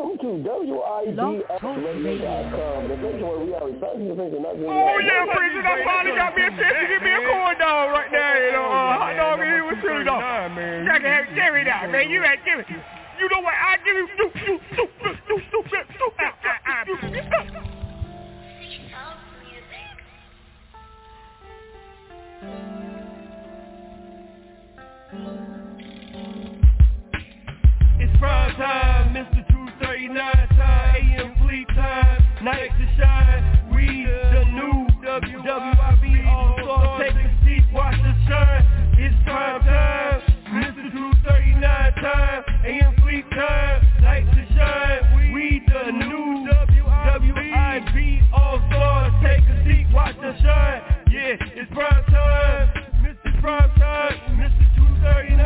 Come to WIDXradio.com. The place where we are recycling things and not doing Oh, yeah, Freezy, that finally got me a chance to give me a corn dog right there, you know. Hot dog and he was chili dog. Give me that, man. You had give it. You know what? I give you. It's prime time, Mr. 239 time, AM fleet time, night to shine. We the new WWIB All-Star, take a seat, watch the shine. It's prime time, Mr. 239 time, AM fleet time, night to shine. We the new WWIB All-Star, take a seat, watch the shine. Yeah, it's prime time, Mr. Prime time, Mr. 239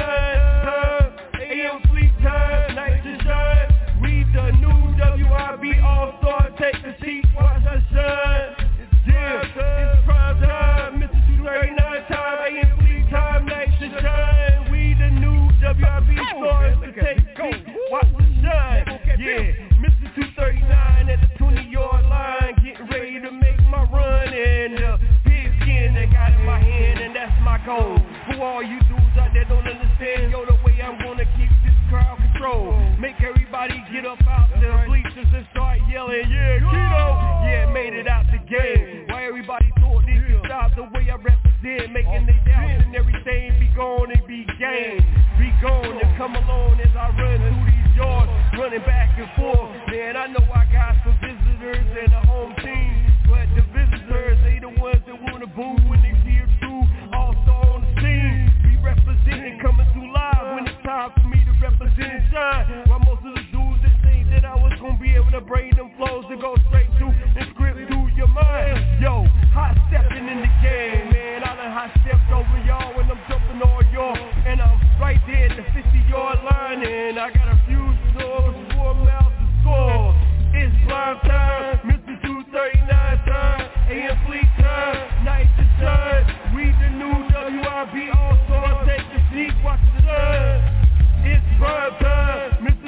time, AM fleet time, night to shine. We the new WIB All-Star, take a seat, watch the shine. Yeah, it's prime time, Mr. 239 time, AM fleet time, night to shine. We the new WIB stars, to take a seat, watch the shine. Yeah, Mr. 239 at the 20-yard line, getting ready to make my run. And pigskin I got in my hand, and that's my goal. For all you dudes out there don't understand, yo, the way I'm gonna keep this crowd control. Make everybody get up out the bleachers and start yelling, yeah, Keto! Yeah, made it out the game. Why everybody thought they could stop the way I represent, making they doubts and everything be gone and be game. Be gone and come along as I run through these yards, running back and forth. Man, I know I got some visitors and a home team, but the visitors, they the ones that wanna boo when they see it through. Also on the scene, be representing, coming through live when it's time for me to represent and shine. While most of the dudes that think that I was gonna be able to bring them flows to go straight through and script through your mind. Yo, hot stepping in the game, man. I done hot stepped over y'all when I'm jumping on y'all, and I'm right there at the 50-yard line, and I got a few stores, 4 miles to score. It's prime time, Mr. 239 time, AM fleet time, night to shine. We the new WIB All-Stars, take a seat, watch the shine. It's prime time, Mr.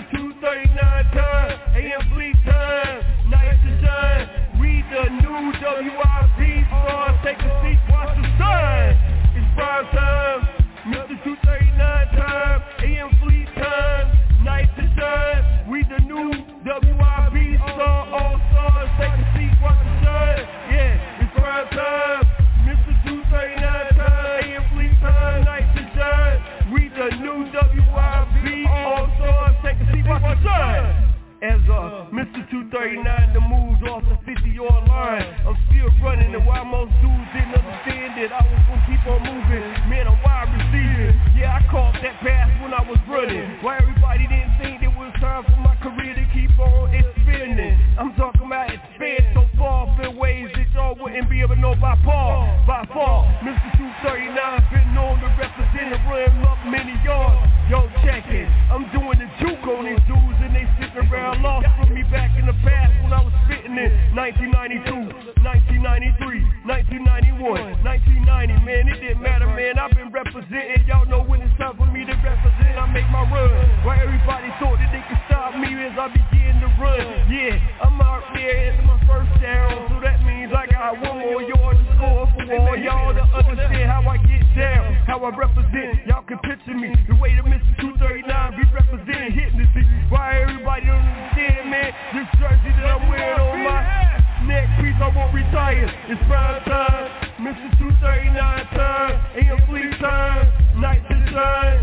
239 time, AM fleet time, night to shine. We the new WIB Stars, take a seat, watch the shine. It's prime time, Mr. 239 time, AM fleet time, night to shine. We the new WIB Star All-Stars, take a seat, watch the shine. Yeah, it's prime time, Mr. 239 time, AM fleet time, night to shine. We the new WIB All-Stars, take a seat, watch the shine. As Mr. 239 that moves off the 50-yard line, I'm still running, and while most dudes didn't understand it, I was gonna keep on moving. Man, I'm wide receiving. Yeah, I caught that pass when I was running. Why everybody didn't think it was time for my career to keep on expanding. I'm talking about expand so far in ways that y'all wouldn't be able to know by far. By far, Mr. 239 been known to represent and run up many yards. Yo, check it. I'm doing the juke on these dudes, and they sitting around lost from me back in the past when I was spitting in 1992, 1993, 1991, 1990. Man, it didn't matter, man. I've been representing. Y'all know when it's time for me to represent, I make my run. Why everybody thought that they could stop me as I begin to run. Yeah, I'm out there into my first down, so that means I got one more yard to score for all y'all to understand how I get down, how I represent. Y'all can picture me the way that Mr. 239 be representing, hitting the seat. Why everybody don't understand, man? This jersey that I'm wearing on my neck piece, I won't retire. It's prime time, Mr. 239 time, AM fleet time, night to shine.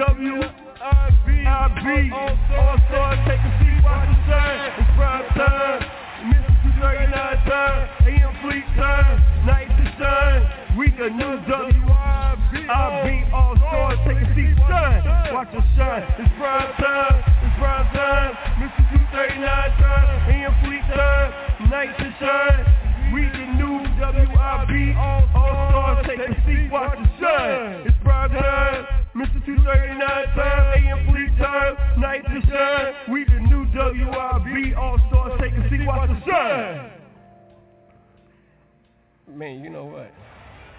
WIB All-Stars, take a seat, watch the shine. It's prime time, Mr. 239 time, AM fleet time, night to shine. We the new WIB All-Stars, take a seat, shine, watch the shine. It's prime time, Mr. 239 time, AM fleet time, night to shine. We the new WIB All-Stars, take a seat, watch the shine. It's prime time, Mr. 239 time, AM fleet time, night to shine. We the new WIB All-Stars, take a seat, watch the shine. Man, you know what?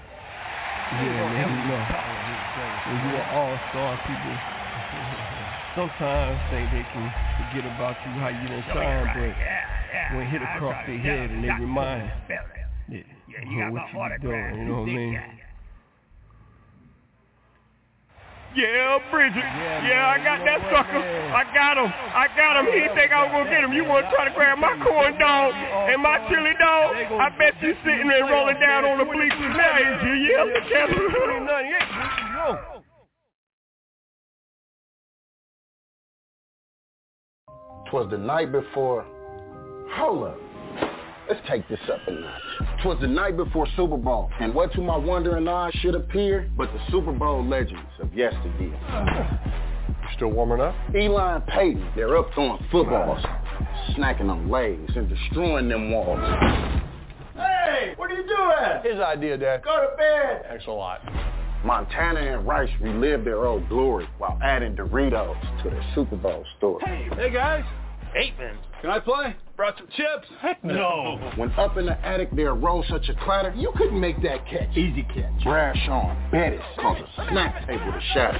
Yeah, man, you know. When you an all-star, people sometimes think they can forget about you, how you done shine, but when it hit across their head and they remind that what you doing, you know what I mean? Yeah, Bridget. Yeah, I got that sucker. I got him. He think I was going to get him. You want to try to grab my corn dog and my chili dog? I bet you sitting there rolling down on the bleachers now, is you? Yeah, look at him. 'Twas the night before. Hold up. Let's take this up a notch. 'Twas the night before Super Bowl, and what to my wondering eyes should appear but the Super Bowl legends of yesteryear. Still warming up? Eli and Peyton, they're up throwing footballs, snacking on Lays and destroying them walls. Hey, what are you doing? His idea, Dad. Go to bed. Thanks a lot. Montana and Rice relived their old glory while adding Doritos to their Super Bowl story. Hey guys. Aitman. Can I play? Brought some chips. Heck no. When up in the attic there arose such a clatter, You couldn't make that catch. Easy catch. Bradshaw and Bettis caused a snack table to shatter.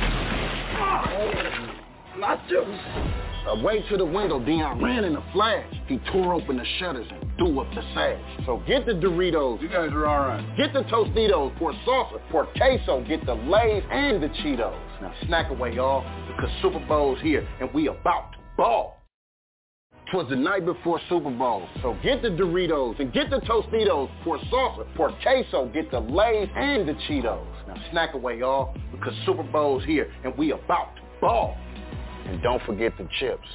Nachos. Away to the window, Deion ran in a flash. He tore open the shutters and threw up the sash. So get the Doritos. You guys are all right. Get the Tostitos, pour salsa, pour queso, get the Lay's and the Cheetos. Now snack away, y'all, because Super Bowl's here and we about to ball. 'Twas the night before Super Bowl, so get the Doritos and get the Tostitos, pour salsa, pour queso, get the Lay's and the Cheetos. Now snack away, y'all, because Super Bowl's here and we about to ball. And don't forget the chips.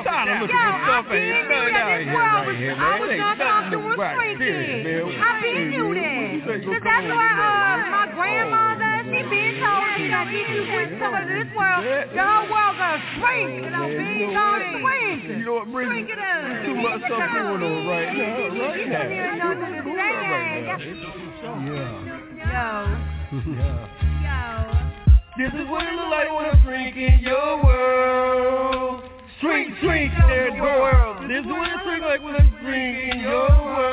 I'm tired of looking for stuff. Ain't nothing out here right here, man. I was not comfortable shrinking. I been knew that. Cause that's why my grandmother, she been told me that if you went some of this world, the whole world gonna shrink. You know, being gonna shrink. You know what, Bridget? Too much stuff going on right now. This is what it look like when I'm shrink in your world. Shrink, shrink, there's world. This is what it shrink like when I'm shrink in your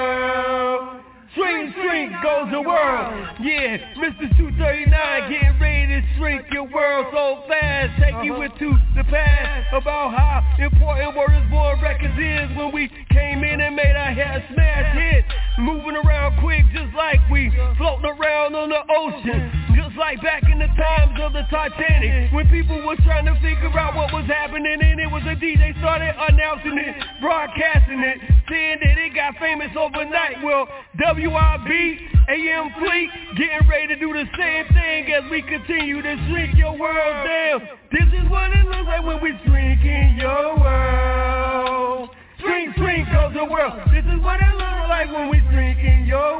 world. Shrink, shrink goes the world. Yeah, Mr. 239 getting ready to shrink your world so fast. Take you into the past about how important Word is Born Records is when we came in and made our hair smash hit. Moving around quick just like we floating around on the ocean. Just like back in the times of the Titanic, when people was trying to figure out what was happening, and it was a DJ started announcing it, broadcasting it, saying that it got famous overnight. Well, WIB, AM Fleet, getting ready to do the same thing as we continue to shrink your world down. This is what it looks like when we shrink in your world. Shrink, shrink goes the world. This is what it looks like when we shrink in your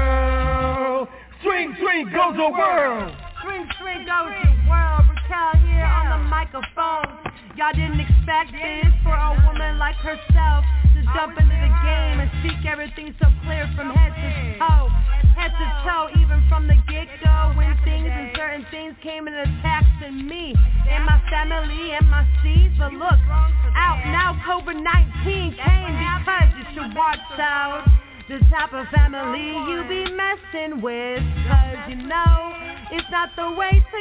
world. Shrink, shrink goes the world. Shrink, shrink goes the world. Raquel here on the microphone. Y'all didn't expect this for a woman like herself to jump into the game and speak everything so clear from head to toe. Head to toe, even from the get-go, when things and certain things came and attacked me and my family and my seeds. But look, out now COVID-19 came because you should watch out the type of family you be messing with, cause you know it's not the way to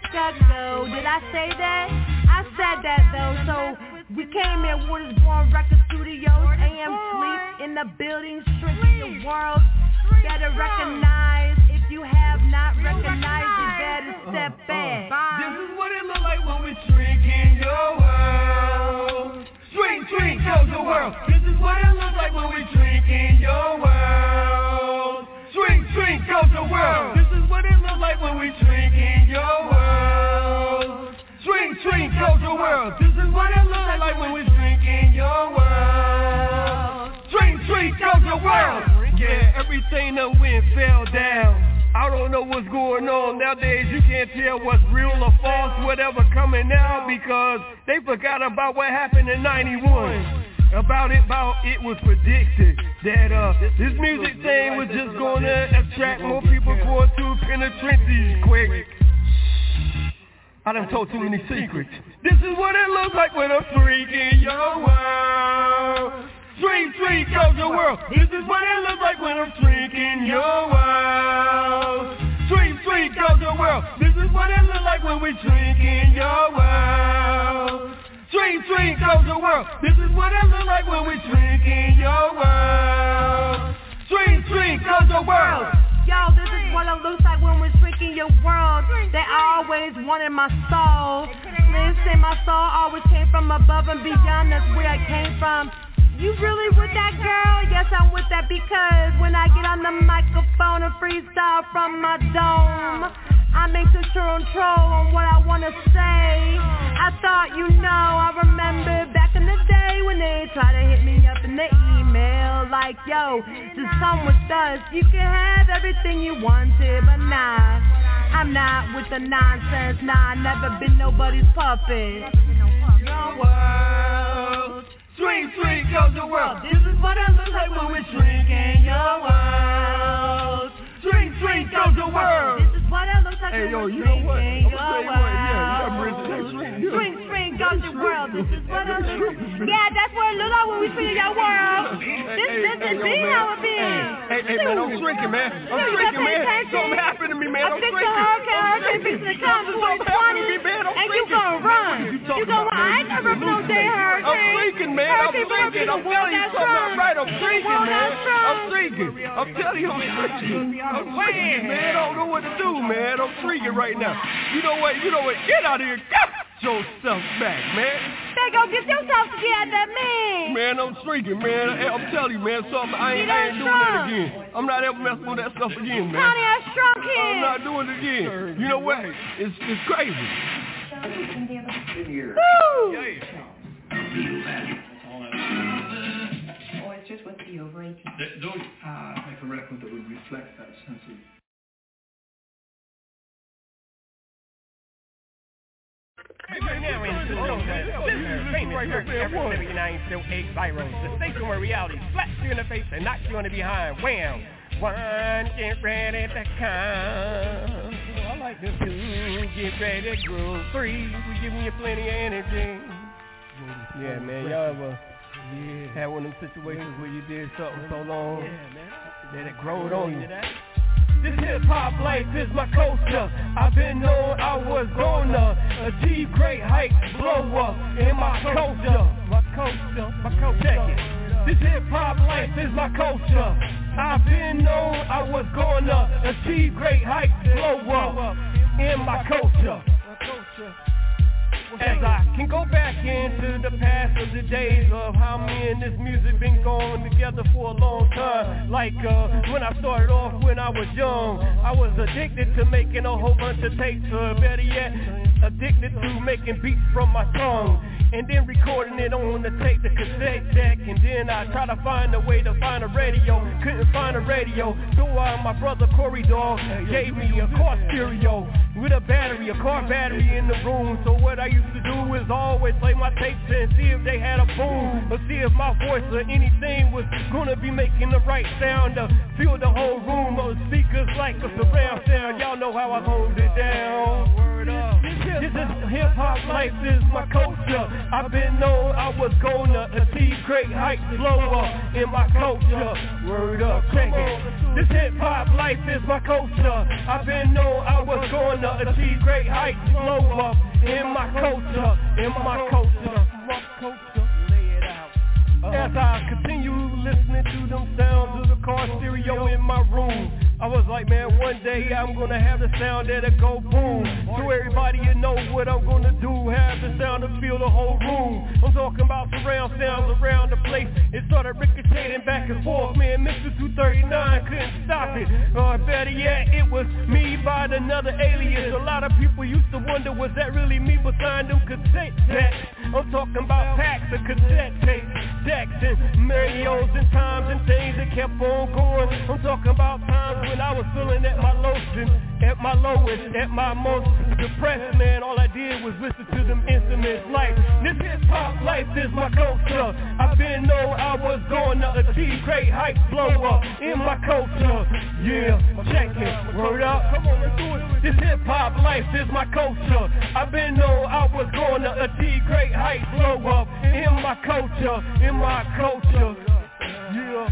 go. Did I say that? I said that though. So we came here, Word is Born Record Studios, AM Fleet in the building, shrinking your world. Better recognize, if you have not recognized, you better step back. This is what it look like when we shrink in your world. Shrink, shrink goes the world. This is what it looks like when we shrink in your world. Shrink, shrink goes the world. This is what it looks like when we shrink in your world. Shrink, shrink goes the world. This is what it looks like when we shrink in your world. Shrink, shrink goes the world. Yeah, everything that went fell down. I don't know what's going on nowadays. You can't tell what's real or false, whatever coming out, because they forgot about what happened in 91. About it was predicted that this music thing was just going to attract more people for it to penetrate these quick. I done told too many secrets. This is what it looks like when I'm freaking your world. Shrink, shrink goes the world. This is what it looks like when I'm shrinking your world. Shrink, shrink goes the world. This is what it looks like when we shrinking your world. Shrink, shrink goes the world. This is what it looks like when we shrinking your world. Shrink, shrink goes the world. Yo, this is what it looks like when we're shrinking your world. They always wanted my soul. Listen, my soul always came from above and beyond. That's where I came from. You really with that, girl? Yes, I'm with that, because when I get on the microphone and freestyle from my dome, I'm in control on what I want to say. I thought I remember back in the day when they tried to hit me up in the email like, yo, just come with us. You can have everything you wanted, but nah, I'm not with the nonsense. Nah, I never been nobody's puppet. Your world. Shrink, shrink goes the world. This is what it looks like when we're shrinking your world. Shrink, shrink goes the world. This is what it looks like when we're shrinking your world. Shrink, shrink goes the world. This is what it looks like. Yeah, that's what it looks like when we shrinking your world. This is being how it be. Hey, man, I'm shrinking, man. I'm shrinking, man. Something happened to me, man. I'm shrinking. Hurricane fixing to come before 20, and you gonna run. You gonna run. I ain't never been no day hurricane. I'm shrinking, man. I'm shrinking. I'm telling you something right. I'm shrinking, man. I'm shrinking. I'm telling you, I'm shrinking. I'm shrinking, man. I don't know what to do, man. I'm shrinking right now. You know what? Get out of here. Get yourself back, man. They go get yourself together, man. Man, I'm shrinking, man. I'm telling you, man, something. I ain't doing that again. I'm not ever messing with that stuff again, man. Honey, I'm strong kid. I'm not doing it again. You know what? It's crazy. Woo! Yeah. real value. Oh, it's just with the over 18. Those make a record that would reflect that sense of. This is famous Turkey African 79.8 Viral, the station where reality slaps you in the face and knocks you on the behind. Wham! One, get ready to come. I like this too. Get ready to groove. 3, we giving you plenty of energy. Yeah, man, y'all ever had one of them situations where you did something so long that it growed on you? This hip-hop life is my culture. I've been known I was gonna achieve great heights, blow up in my culture. Check it. This hip-hop life is my culture. I've been known I was gonna achieve great heights, blow up in my culture. As I can go back into the past of the days of how me and this music been going together for a long time. Like when I started off when I was young, I was addicted to making a whole bunch of tapes, better yet, addicted to making beats from my tongue. And then recording it on the tape, the cassette deck. And then I tried to find a way to find a radio. Couldn't find a radio. So my brother Corey Dog gave me a car stereo with a battery, a car battery in the room. So what I used to do is always play my tapes and see if they had a boom, or see if my voice or anything was gonna be making the right sound to fill the whole room of speakers like a surround sound. Y'all know how I hold it down. Word up. This is hip-hop life, is my culture. I've been known I was gonna achieve great heights, blow up in my culture. Word up, check it. This hip-hop life is my culture. I've been known I was gonna achieve great heights, blow up in my culture, in my culture. Lay it out. As I continue listening to them sounds of the car stereo in my room, I was like, man, one day I'm gonna have the sound that'll go boom. So everybody you know what I'm gonna do, have the sound to fill the whole room. I'm talking about surround sounds around the place. It started ricocheting back and forth, man. Mr. 239 couldn't stop it. Or better yet, it was me by another alias. A lot of people used to wonder, was that really me behind them cassette decks? I'm talking about packs of cassette tapes, decks and radios and times and things that kept on going. I'm talking about times when I was feeling at my lowest, at my lowest, at my most depressed, man. All I did was listen to them instruments. Like, this hip-hop life is my culture. I've been known I was gonna achieve great heights, blow up in my culture. Yeah, check it, word up, come on, let's do it. This hip-hop life is my culture. I've been known I was gonna achieve great heights, blow up in my culture, in my culture. Yeah.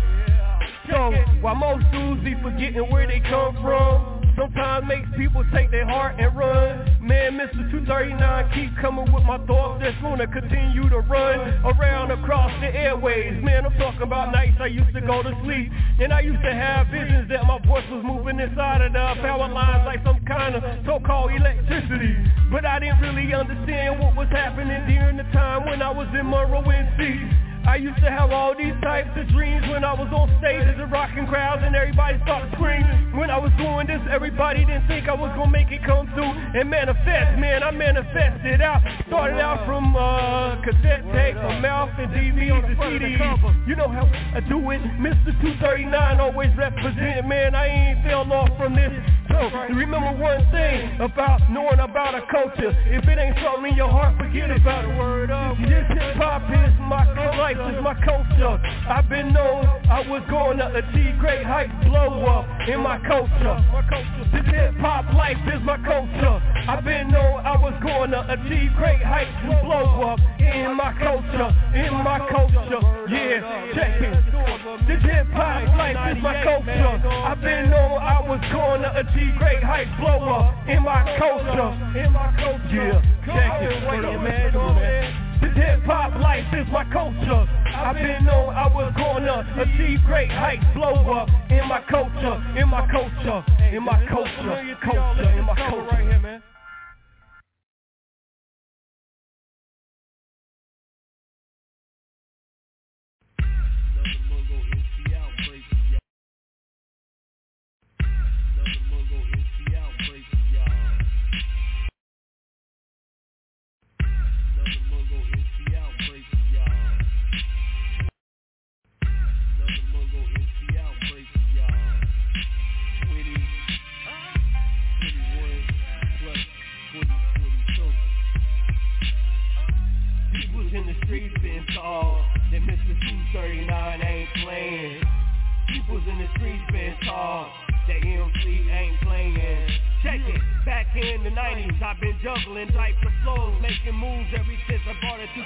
So, while most dudes be forgetting where they come from, sometimes makes people take their heart and run. Man, Mr. 239 keep coming with my thoughts that's gonna continue to run around across the airways. Man, I'm talking about nights I used to go to sleep, and I used to have visions that my voice was moving inside of the power lines like some kind of so-called electricity. But I didn't really understand what was happening during the time when I was in Monroe, NC. I used to have all these types of dreams when I was on stages and rocking crowds and everybody started screaming. When I was doing this, everybody didn't think I was gonna make it come through and manifest. Man, I manifested out. Started out from cassette tape, from mouth and DVDs and CDs. You know how I do it. Mr. 239 always representing, man. I ain't fell off from this. So remember one thing about knowing about a culture. If it ain't something in your heart, forget about it. Word up. This hip-hop is my life, is my culture. I've been known I was gonna achieve great heights, blow up in my culture. This hip-hop life is my culture. I've been known I was gonna achieve great heights and blow up in my culture, in my culture. Yeah, check it. This hip-hop life is my culture. I've been known I was gonna achieve great heights, blow up in my culture, in my culture. Yeah, check it. Wait a minute, man. This hip-hop life is my culture. I've been known I was gonna achieve great heights, blow up in my culture, in my culture, in my culture, culture, in my culture. Right here, man. the 90s, I've been juggling types of flows, making moves ever since I bought it to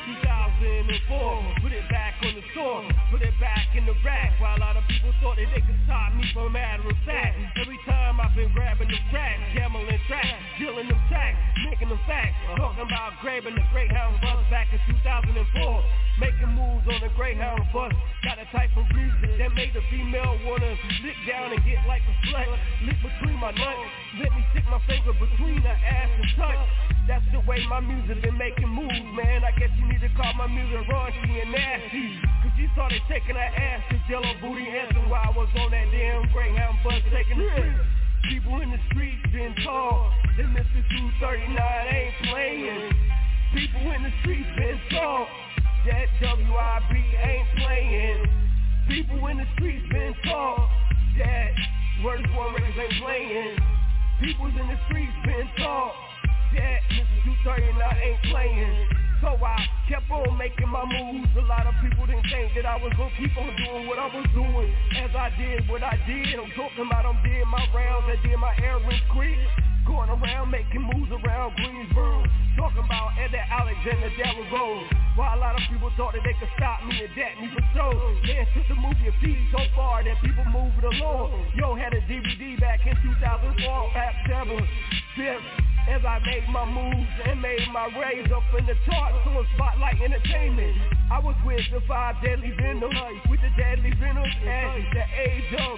2004. Put it back on the store, put it back in the rack, while a lot of people thought that they could stop me from a matter of fact. Every time I've been grabbing them tracks, gambling tracks, dealing them tracks, making them facts, talking about grabbing the Greyhound bus back in 2004, making moves on the Greyhound bus. Got a type of music that made the female wanna lick down and get like a slut, lick between my nuts, let me stick my finger between her ass and touch. That's the way my music been making moves, man. I guess you need to call my music raunchy and nasty, cause she started taking her ass to Jello booty dancing while I was on that damn Greyhound bus taking the trip. People in the streets been tall, that Mr. 239 ain't playing. People in the streets been tall, that WIB ain't playing. People in the streets been tall, that Word is Born Records ain't playing. People's in the streets been tall, that Mr. 239 ain't playing. So I kept on making my moves. A lot of people didn't think that I was gonna keep on doing what I was doing. As I did what I did, I'm talking about I'm did my rounds, I did my errands quick, going around making moves around Greensboro, talking about Eddie Alexander Darren Road. While a lot of people thought that they could stop me and that me for so, then took the movie of feet so far that people moved it along. Yo, had a DVD back in 2004, Rap 7, 5th. As I made my moves and made my raise up in the charts on Spotlight Entertainment. I was with the 5 Deadly Venoms, with the Deadly Venoms at the age of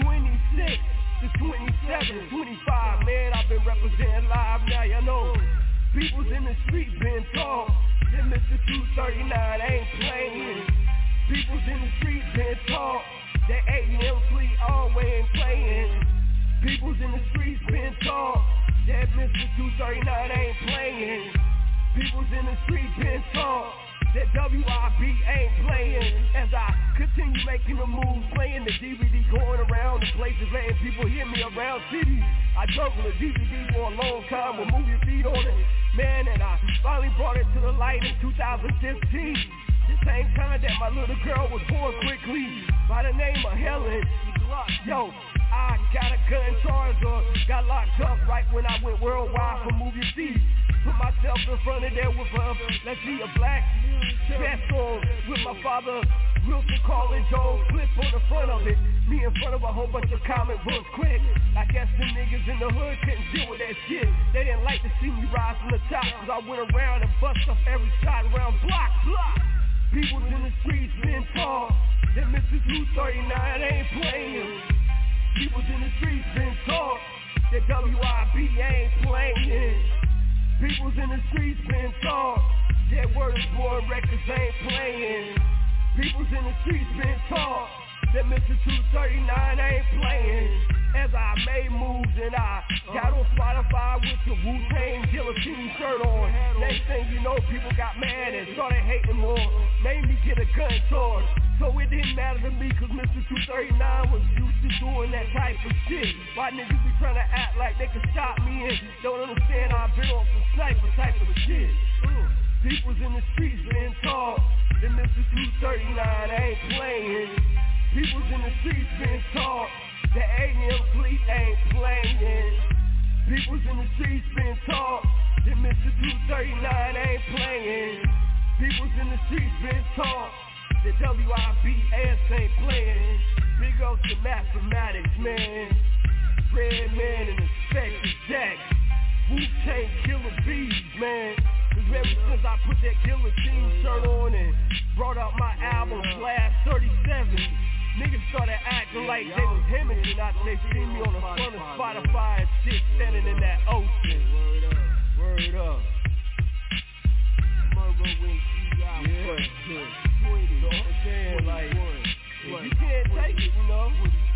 26 to 27, 25. Man, I've been representing live now, you know. People's in the streets been tall, that Mr. 239 ain't playing. People's in the streets been tall, that AM Fleet always ain't playing. People's in the streets been tall, that Mr. 239 ain't playing. People's in the streets been tall, that WIB ain't playing. As I continue making the moves, playing the DVD, going around the places, letting people hear me around cities. I juggled a DVD for a long time with movie feed on it, man, and I finally brought it to the light in 2015. The same time that my little girl was born quickly, by the name of Helen. Yo, I got a gun charge or got locked up right when I went worldwide for movie feed. Put myself in front of there with let's see, a black vest on, with my father Wilson calling Joe Clip on the front of it. Me in front of a whole bunch of comic books quick. I guess the niggas in the hood couldn't deal with that shit. They didn't like to see me rise from the top, cause I went around and bust up every shot around block. People's in the streets been tall, that Mr. 239 ain't playing. People's in the streets been tall, that WIB ain't playing. People's in the streets been tall, that Word is Born Records ain't playing. People's in the streets been tall, that Mr. 239 ain't playing. As I made moves and I got on Spotify with the Wu-Tang Guillotine shirt on. Next thing you know, people got mad and started hating more. Made me get a gun charge, so it didn't matter to me, cause Mr. 239 was used to doing that type of shit. Why niggas be trying to act like they can stop me and don't understand I've been on some sniper type of shit. People's in the streets been tall, that Mr. 239 ain't playing. People's in the streets been tall, the AM Fleet ain't playing. People's in the streets been tall, that Mr. 239 ain't playing. People's in the streets been tall, the WIB ass ain't playing. Big ups to Mathematics, man. Redman and Inspector Jack. Wu-Tang Killer Bees, man. Cause ever since I put that Guillotine shirt on and brought out my album Blast 37, niggas started acting like they was hemming after they see me on the front of Spotify and shit, standing in that ocean. Word up. Yeah. You know what I'm saying? Like, if you can't take it, you know,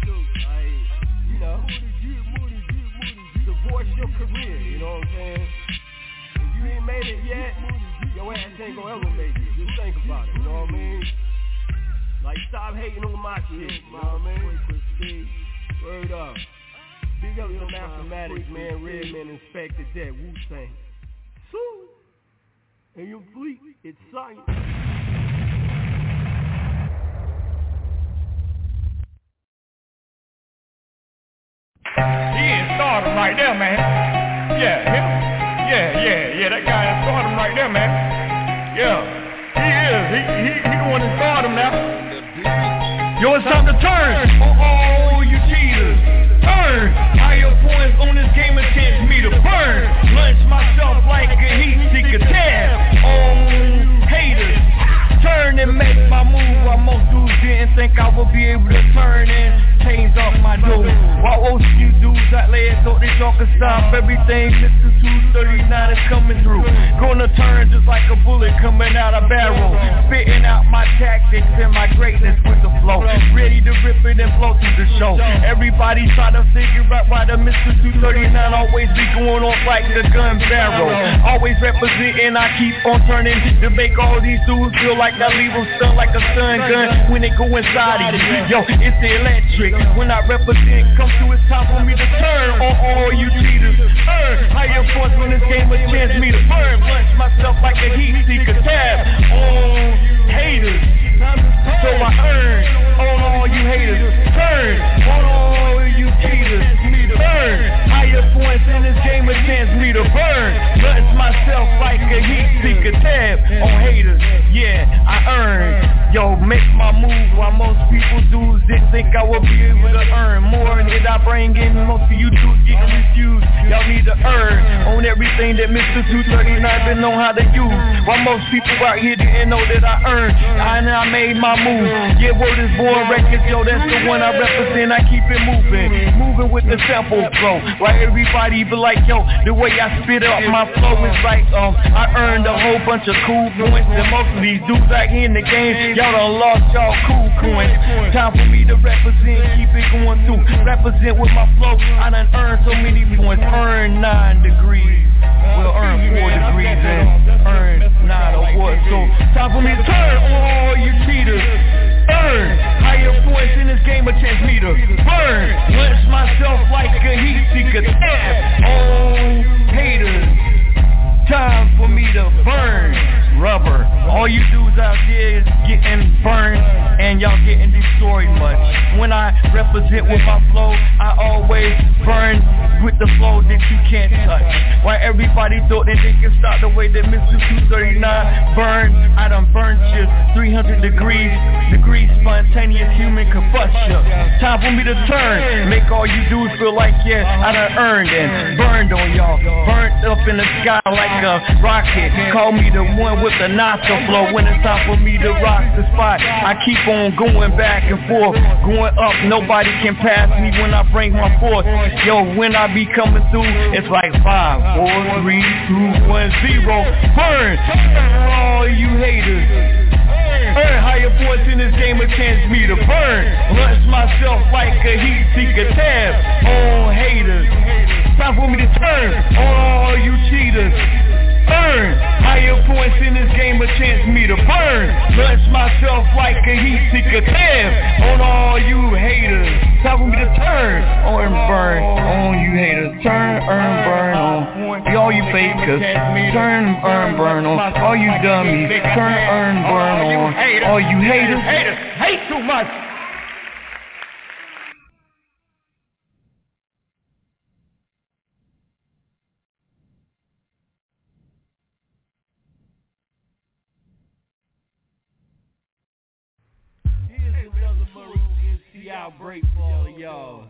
divorce your career, you know what I'm saying? If you ain't made it yet, your ass ain't gonna ever make it. Just think about it, you know what I mean? Like, stop hating on my shit, you know what I mean? Word up. Big up to Mathematics, man. Redman Inspector that Wu-Tang. Sue. And your fleet, it's science. Yeah, it started right there, man. Yeah, him. Yeah, that guy in stardom right there, man. Yeah, he is. He the one in stardom now. Yo, it's time to turn on all you cheaters. Earn higher points on this game and chance me to burn. Lunch myself like a heat seeker tab on haters. Turn and make my move while most dudes didn't think I would be able to turn and change up my dough. While most you dudes out there thought that y'all could stop everything, Mr. 239 is coming through. Gonna turn just like a bullet coming out a barrel. Spitting out my tactics and my greatness with the flow. Ready to rip it and flow through the show. Everybody try to figure out why the Mr. 239 always be going off like the gun barrel. Always representing, I keep on turning to make all these dudes feel like I leave them stunned like a stun gun when they go inside of you. Yo, it's the electric. When I represent, come through, it's time for me to turn on all you cheaters. Higher force when this game a chance me to burn. Lunch myself like a heat seeker tab on haters. So I earn on all you haters. Turn on all you cheaters. Me to burn. Higher points in this game a chance me to burn. Lunch myself like a heat seeker tab on haters. Yeah, I earn. Yo, make my move while most people dudes didn't think I would be able to earn more than I bring in. Most of you dudes getting refused. Y'all need to earn on everything that Mr. 239 been know how to use. While most people out here didn't know that I earned. I made my move. Yeah, word is born records, yo, that's the one I represent. I keep it moving, moving with the sample flow. While everybody be like, yo, the way I spit up my flow is like, I earned a whole bunch of cool points. And most of these dudes out here in the game, y'all done lost y'all cool coins. Time for me to represent, keep it going through. Represent with my flow, I done earned so many points. Earn 9 degrees, well earn 4 degrees and earn 9 awards. So time for me to turn on all you cheaters. Earn higher points in this game a chance me to burn. Lunch myself like a heat seeker tab on haters. Time for me to burn rubber. All you dudes out there is getting burned and y'all getting destroyed much. When I represent with my flow, I always burn with the flow that you can't touch. While everybody thought that they can stop the way that Mr. 239 burned, I done burned you 300 degrees spontaneous human combustion. Time for me to turn, make all you dudes feel like, yeah, I done earned and burned on y'all. Burnt up in the sky like a rocket. Call me the one with the nostril flow. When it's time for me to rock the spot, I keep on going back and forth, going up. Nobody can pass me when I bring my force. Yo, when I be coming through, it's like 5, 4, 3, 2, 1, 0. Burn all you haters. Earn higher points in this game a chance me to burn. Lunch myself like a heat seeker tab on haters. Time for me to turn on all you cheaters. Earn higher points in this game a chance me to burn. Lunch myself like a heat seeker tab on all you haters. Time for me to turn on and burn on you haters. Turn, earn, burn on all you fakers. Turn, earn, burn on all you dummies. Turn, earn, burn on all you haters. Hate too much. Outbreak for all of y'all.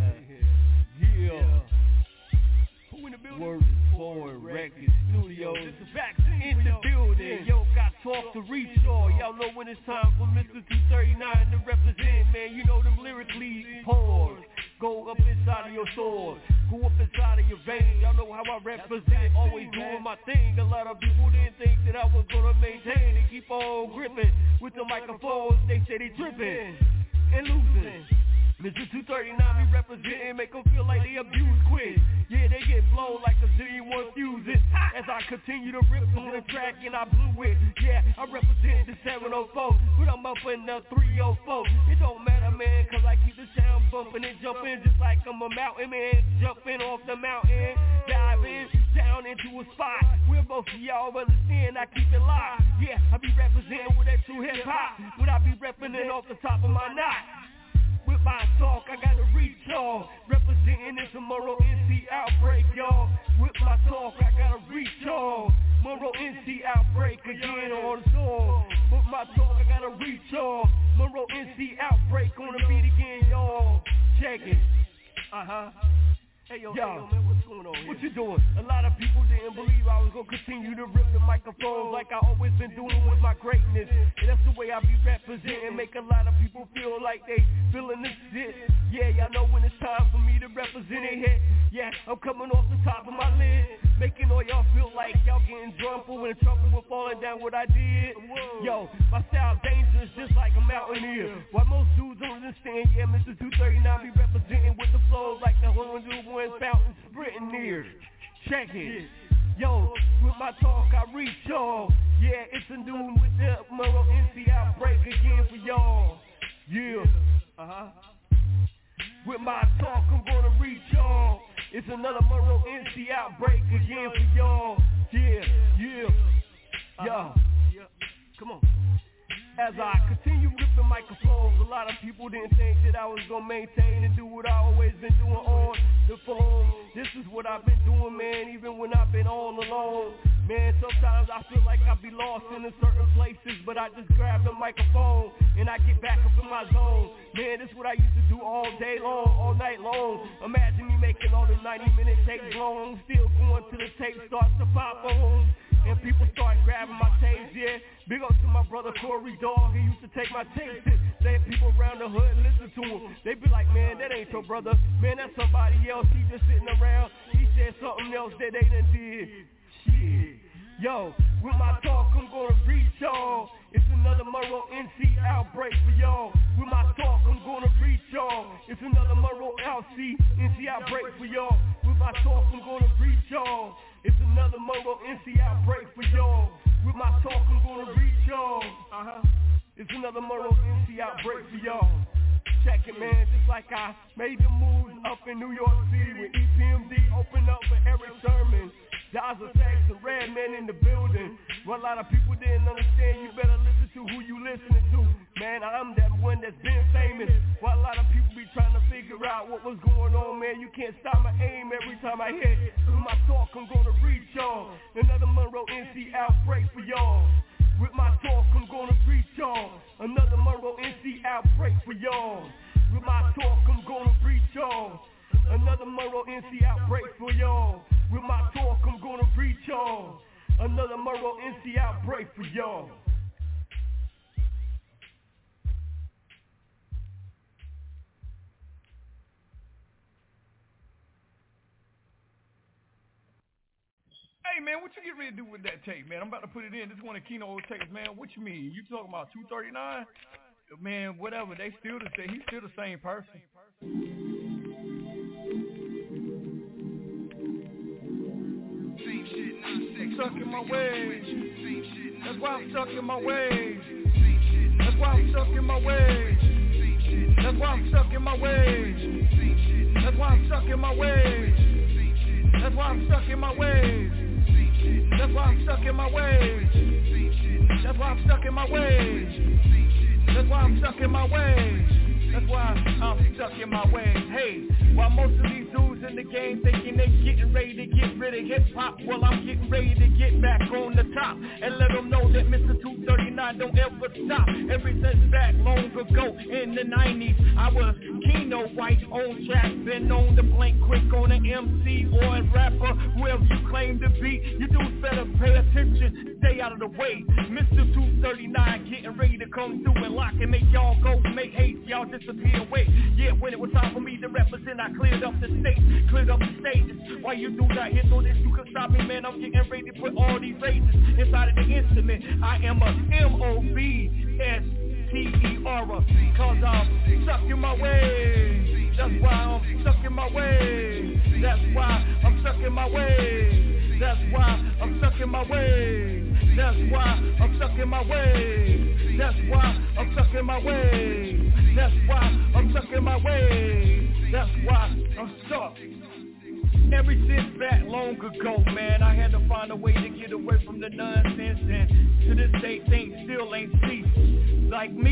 Yeah. Who in the building? Word Forward Record Studios. In the building. Yo, got talk to reach all. Y'all know when it's time for Mr. 239 to represent, man. You know them lyrically pause. Go up inside of your sword. Go up inside of your veins. Y'all know how I represent. Always doing my thing. A lot of people didn't think that I was gonna maintain and keep on gripping with the microphones. They say they tripping and losing. Mr. 239 be representing, make them feel like they abuse quick. Yeah, they get blown like a Z1 fuses. As I continue to rip on the track and I blew it. Yeah, I represent the 704, but I'm up in the 304. It don't matter, man, cause I keep the sound bumping and jumping just like I'm a mountain man. Jumping off the mountain, diving down into a spot where most of y'all understand I keep it live. Yeah, I be representing with that true hip hop. When I be repping it off the top of my knot. With my talk, I gotta reach y'all. Represent representing, it's a Murrow NC outbreak, y'all. With my talk, I gotta reach y'all. Murrow NC outbreak again on the song. With my talk, I gotta reach y'all. Murrow NC outbreak on the beat again, y'all. Check it. Hey yo, man, what's going on here? What you doing? A lot of people didn't believe I was gonna continue to rip the microphones like I always been doing with my greatness. And that's the way I be representing, make a lot of people feel like they feeling this shit. Yeah, y'all know when it's time for me to represent it hit. Yeah, I'm coming off the top of my lid, making all y'all feel like y'all getting drunk or in trouble with falling down what I did. Yo, my style dangerous just like a mountaineer. While most dudes don't understand, yeah, Mr. 239 be representing with the flows like the 101 fountain sprinting near. Check it. Yo, with my talk I reach y'all. Yeah, it's a new with the Murrow NC outbreak again for y'all. Yeah, with my talk I'm gonna reach y'all. It's another Murrow NC outbreak again for y'all. Yeah. Come on. As I continue ripping microphones, a lot of people didn't think that I was gonna maintain and do what I always been doing on the phone. This is what I've been doing, man, even when I've been all alone. Man, sometimes I feel like I be lost in certain places, but I just grab the microphone and I get back up in my zone. Man, this is what I used to do all day long, all night long. Imagine me making all the 90-minute tapes long, still going to the tape starts to pop on. And people start grabbing my tapes, yeah. Big up to my brother Corey Dog, he used to take my tapes and let people around the hood listen to him. They be like, man, that ain't your brother, man, that's somebody else. He just sitting around, he said something else that they done did. Shit. Yo, with my talk, I'm gonna reach y'all. It's another Murrow NC outbreak for y'all. With my talk, I'm gonna reach y'all. It's another Murrow NC outbreak for y'all. With my talk, I'm gonna reach y'all. It's another Murrow NC outbreak for y'all. With my talk, I'm gonna reach y'all. It's another Murrow NC outbreak for y'all. Check it, man, just like I made the moves up in New York City when EPMD opened up for Eric Sermon. Gaza Saxon, Redman in the building. What a lot of people didn't understand, you better listen to who you listening to. Man, I'm that one that's been famous. While a lot of people be trying to figure out what was going on, man, you can't stop my aim every time I hit. With my talk, I'm gonna reach y'all. Another Murrow NC outbreak for y'all. With my talk, I'm gonna reach y'all. Another Murrow NC outbreak for y'all. With my talk, I'm gonna reach y'all. Another Murrow NC outbreak for y'all. With my talk, I'm gonna reach y'all. Another Murrow NC outbreak for y'all. Hey, man, what you get ready to do with that tape, man? I'm about to put it in. This one of Keno tapes, man. What you mean? You talking about 239? Man, whatever. They still the same. He's still the same person. I'm stuck in my ways. That's why I'm stuck in my ways. That's why I'm stuck in my ways. That's why I'm stuck in my ways. That's why I'm stuck in my ways. That's why I'm stuck in my ways. That's why I'm stuck in my ways. That's why I'm stuck in my ways. That's why I'm stuck in my ways. That's why I'm stuck in my ways. Hey, while most of these dudes in the game thinking they getting ready to get rid of hip-hop, well, I'm getting ready to get back on the top and let them know that Mr. 239 don't ever stop. Ever since back long ago in the 90s, I was Keno White on track, been known to blank quick on an MC or a rapper, whoever you claim to be. You dudes better pay attention, stay out of the way. Mr. 239 getting ready to come through and lock and make y'all go, make haste, y'all disappear away. Yeah, when it was time for me to represent, I cleared up the stage, cleared up the stages. Why you do not hit on this, you can stop me, man. I'm getting ready to put all these rages inside of the instrument. I am a M-O-B-S-T-E-R, cause I'm stuck in my ways. That's why I'm stuck in my ways. That's why I'm stuck in my ways. That's why I'm stuck in my ways. That's why I'm stuck in my ways. That's why I'm stuck in my ways. That's why I'm stuck in my ways. That's why I'm stuck. Ever since back long ago, man, I had to find a way to get away from the nonsense, and to this day things still ain't ceased. Like me,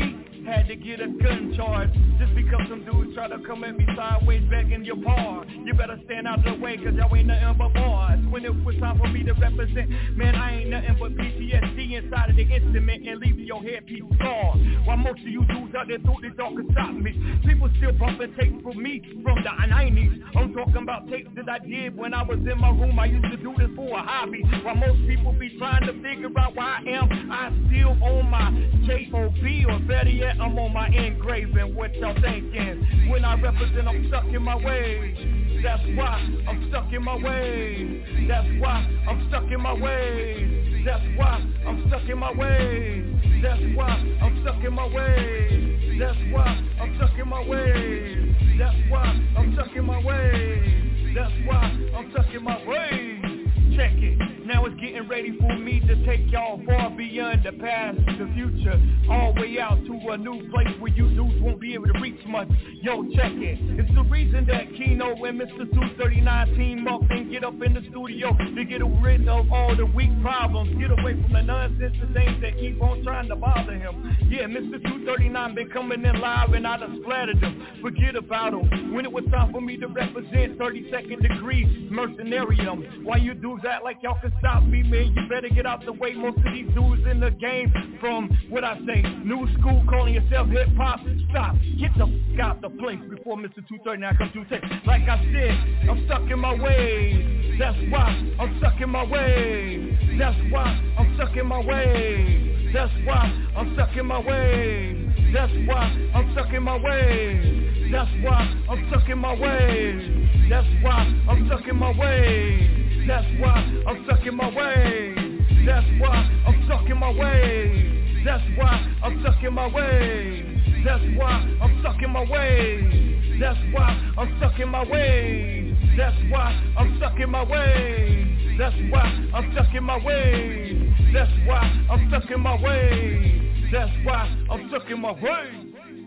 had to get a gun charge just because some dudes try to come at me sideways begging your pardon. You better stand out the way, cause y'all ain't nothing but bars. When it was time for me to represent, man, I ain't nothing but PTSD inside of the instrument and leaving your headpiece scarred. While most of you dudes out there thought that y'all could stop me, people still bumping tapes for me from the 90s. I'm talking about tapes that I did when I was in my room. I used to do this for a hobby. While most people be trying to figure out why I still on my J.O.B. or better yet, I'm on my engraving. What y'all thinking? When I represent, I'm stuck in my ways. That's why I'm stuck in my ways. That's why I'm stuck in my ways. That's why I'm stuck in my ways. That's why I'm stuck in my ways. That's why I'm stuck in my ways. That's why I'm stuck in my ways. That's why I'm stuck in my ways. Check it, now it's getting ready for me to take y'all far beyond the past, the future, all the way out to a new place where you dudes won't be able to reach much. Yo, check it, it's the reason that Kino and Mr. 239 team up and get up in the studio to get rid of all the weak problems, get away from the nonsense and things that keep on trying to bother him. Yeah, Mr. 239 been coming in live and I done splattered him. Forget about him. When it was time for me to represent 32nd Degree Mercenarium, why you dudes act like y'all can stop me, man? You better get out the way. Most of these dudes in the game from, what I say, new school, calling yourself hip-hop. Stop. Get the f*** out the place before Mr. 239 comes to take. Like I said, I'm stuck in my ways. That's why I'm stuck in my ways. That's why I'm stuck in my ways. That's why I'm stuck in my ways. That's why I'm stuck in my ways. That's why I'm stuck in my ways. That's why I'm stuck in my ways. That's why I'm stuck in my ways. That's why I'm stuck in my ways. That's why I'm stuck in my ways. That's why I'm stuck in my ways. That's why I'm stuck in my ways. That's why I'm stuck in my ways. That's why I'm stuck in my ways. That's why I'm stuck in my ways. That's why I'm stuck in my ways.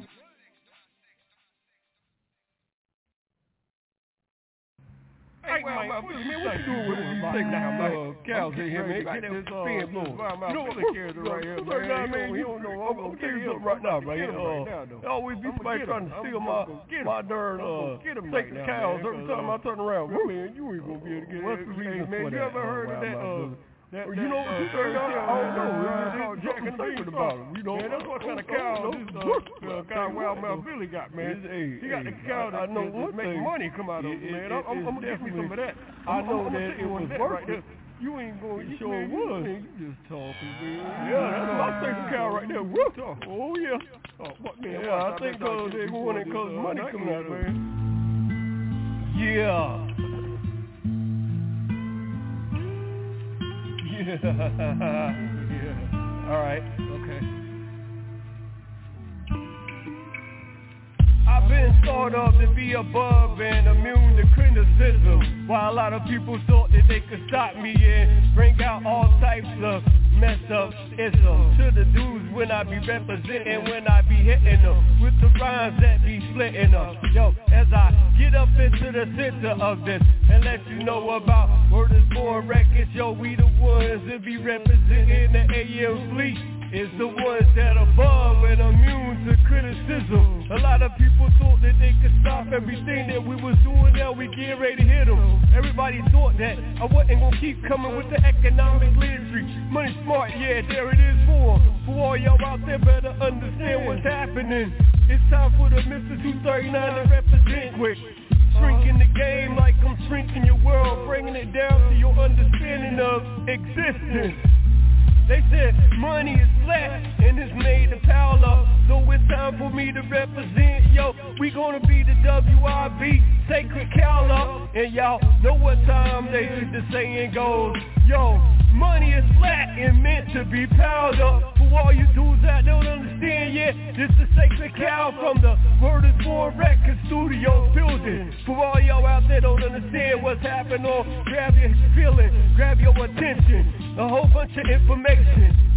Hey, man, what you doing with these things now, cows in here, man? Get that spin blowing. You know what the character right here, man? You don't know. I'm gonna tell you something right now, man. There always be somebody trying to steal my darn sacred cows every time I turn around. Man, you ain't gonna be able to get it. What's the reason for that? You ever heard of that? You know what you turned out? I don't know. It's called Jack and Beans about him. You know, man, that's what kind of cow this cow Wild Mouth Billy got, man. He got the cow that make money come out of it, man. I'm gonna get me some of that. I know that it was worth it. You ain't going to show it was. You just talking, man. Yeah, that's my sacred cow right there. Whoop. Oh, yeah. Yeah, I think they want it because money coming out of it. Yeah. Yeah. All right. Okay. I've been thought of to be above and immune to criticism, while a lot of people thought that they could stop me and bring out all types of messed up isms to the dudes when I be representing, when I be hitting them with the rhymes that be splitting them. Yo, as I get up into the center of this and let you know about Word is Born Records, yo, we the ones that be representing the AM fleet. It's the ones that are above and immune to criticism. A lot of people thought that they could stop everything that we was doing. Now we get ready to hit them. Everybody thought that I wasn't gonna keep coming with the economic literacy. Money smart, yeah, there it is for all y'all out there better understand what's happening. It's time for the Mr. 239 to represent quick. Shrinking the game like I'm shrinking your world, bringing it down to your understanding of existence. They said money is flat and it's made to pile up, so it's time for me to represent. Yo, we gonna be the WIB Sacred Cow up, and y'all know what time the saying goes. Yo, money is flat and meant to be piled up. For all you dudes that don't understand, yeah, this is Sacred Cow from the Word is Born Record Studios building. For all y'all out there don't understand what's happening, grab your feeling, grab your attention, a whole bunch of information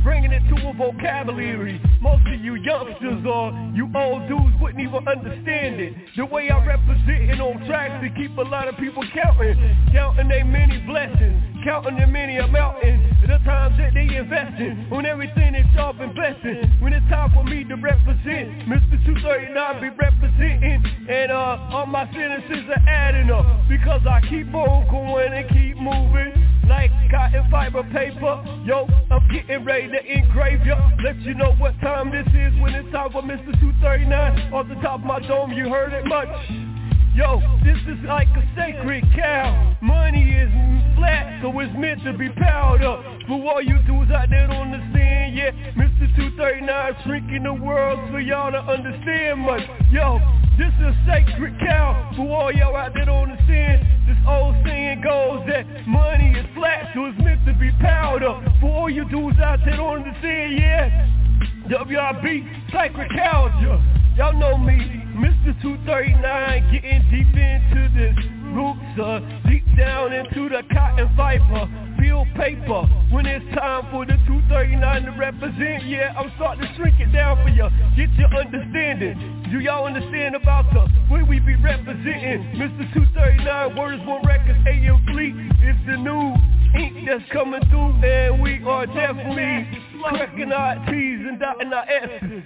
bringing it to a vocabulary. Most of you youngsters or you old dudes wouldn't even understand it. The way I represent it on tracks to keep a lot of people counting their many blessings, counting the many a mountain, the times that they investing on everything that y'all been blessing. When it's time for me to represent, Mr. 239 be representing, and all my sentences are adding up because I keep on going and keep moving like cotton fiber paper. Yo, I'm getting ready to engrave ya. Let you know what time this is when it's time for Mr. 239. Off the top of my dome, you heard it much. Yo, this is like a sacred cow. Money is flat, so it's meant to be piled up. For all you dudes out there on the scene, yeah, Mr. 239 shrinking the world so y'all don't understand much. Yo, this is a sacred cow. For all y'all out there on the scene, this old saying goes that money is flat, so it's meant to be piled up. For all you dudes out there on the scene, yeah, WRB, sacred cows, y'all know me, Mr. 239, getting deep into this roots, deep down into the cotton fiber, peel paper. When it's time for the 239 to represent, yeah, I'm starting to shrink it down for you. Get your understanding. Do y'all understand about the way we be representing? Mr. 239, Word is One Records, AM Fleet is the new ink that's coming through, and we are definitely cracking our T's and dotting our S's.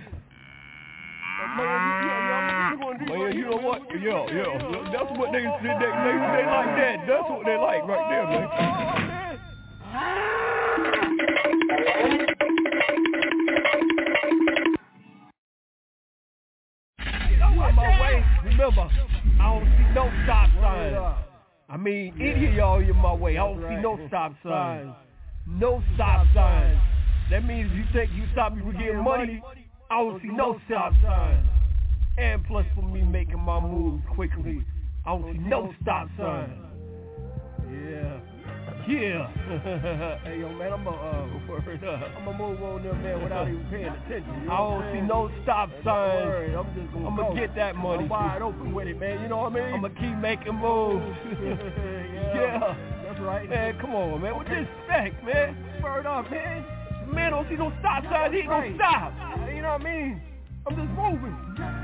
Man, you know what? Yo, that's what they like that. That's what they like right there, man. I'm on my way. Remember, I don't see no stop signs. I mean, any of y'all in my way, I don't see no stop signs. No stop signs. That means you think you stop me from getting money, I don't see no stop signs. And plus for me making my moves quickly, I don't see no stop signs. Yeah. Hey yo man, I'm gonna move on there, man, without even paying attention. I don't see no stop signs. I'm gonna get that money. I'm wide open with it, man. You know what I mean? I'm gonna keep making moves. Yeah. That's right. Man, come on, man. With respect, man. Word up, man. Man, don't see no stop signs. He ain't gonna stop. You know what I mean? I'm just moving.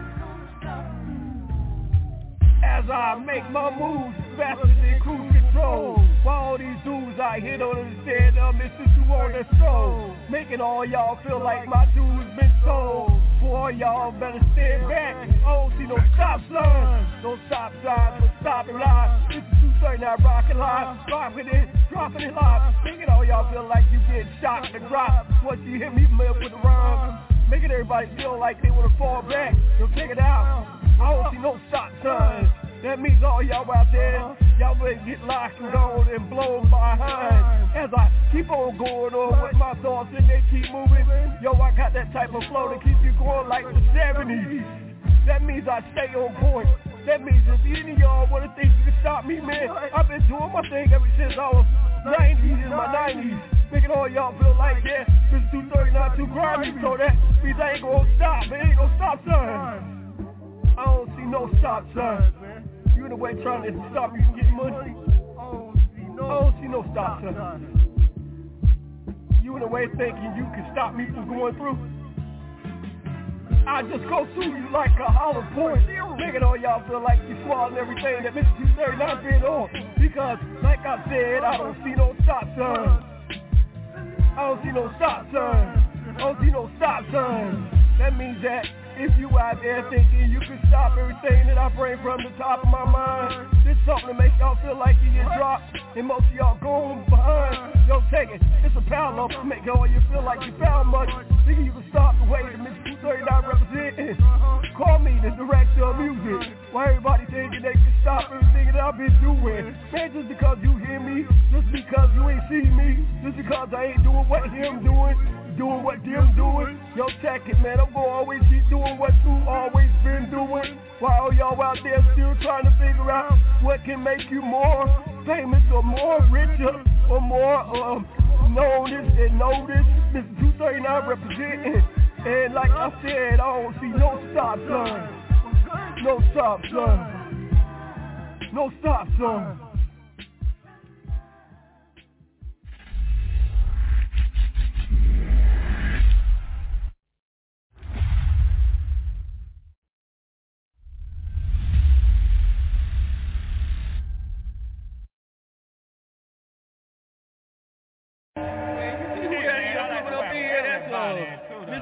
As I make my moves faster than cruise control. While all these dudes out here don't understand, Mr. 2 on the stroll. Making all y'all feel like my dude's been sold. For all y'all better stand back. I don't see no stop signs. No stop signs, but stopping live. Mr. 239 rocking live. Dropping it live. Making all y'all feel like you get shot and drop. Once you hit me with the rhymes. Making everybody feel like they wanna fall back. Yo, check it out. I don't see no stop signs. That means all y'all out there, y'all better get locked and gone and blown behind. As I keep on going on with my thoughts and they keep moving. Yo, I got that type of flow to keep you going like the 70s. That means I stay on point. That means if any of y'all wanna think you can stop me, man, I've been doing my thing ever since I was 90s in my 90s. Making all y'all feel like, yeah, Mr. 239 too grimy, so that means I ain't gonna stop. There ain't no stop sign. I don't see no stop signs, man. You in the way trying to stop me from getting money? I don't see no stop signs. You in the way thinking you can stop me from going through? I just go through you like a hollow point, making all y'all feel like you swallowing everything that Mr. 239 been on. Because, like I said, I don't see no stop signs. I don't see no stop signs. I don't see no stop signs. That means that if you out there thinking you can stop everything that I bring from the top of my mind, it's something to make y'all feel like you get dropped, and most of y'all going behind. Yo, take it. It's a power up to make all you feel like you found much. Thinking you can stop the way that Mr. 239 representing. Call me the director of music. Why everybody thinking they can stop everything that I've been doing? Man, just because you hear me, just because you ain't see me, just because I ain't doing what him doing what them doing. Yo, check it, man. I'm gonna always keep doing what you always been doing. While y'all out there still trying to figure out what can make you more famous or more richer or more noticed and noticed. Mr. 239 representing. And like I said, I don't see no stop sign. No stop sign. No stop sign.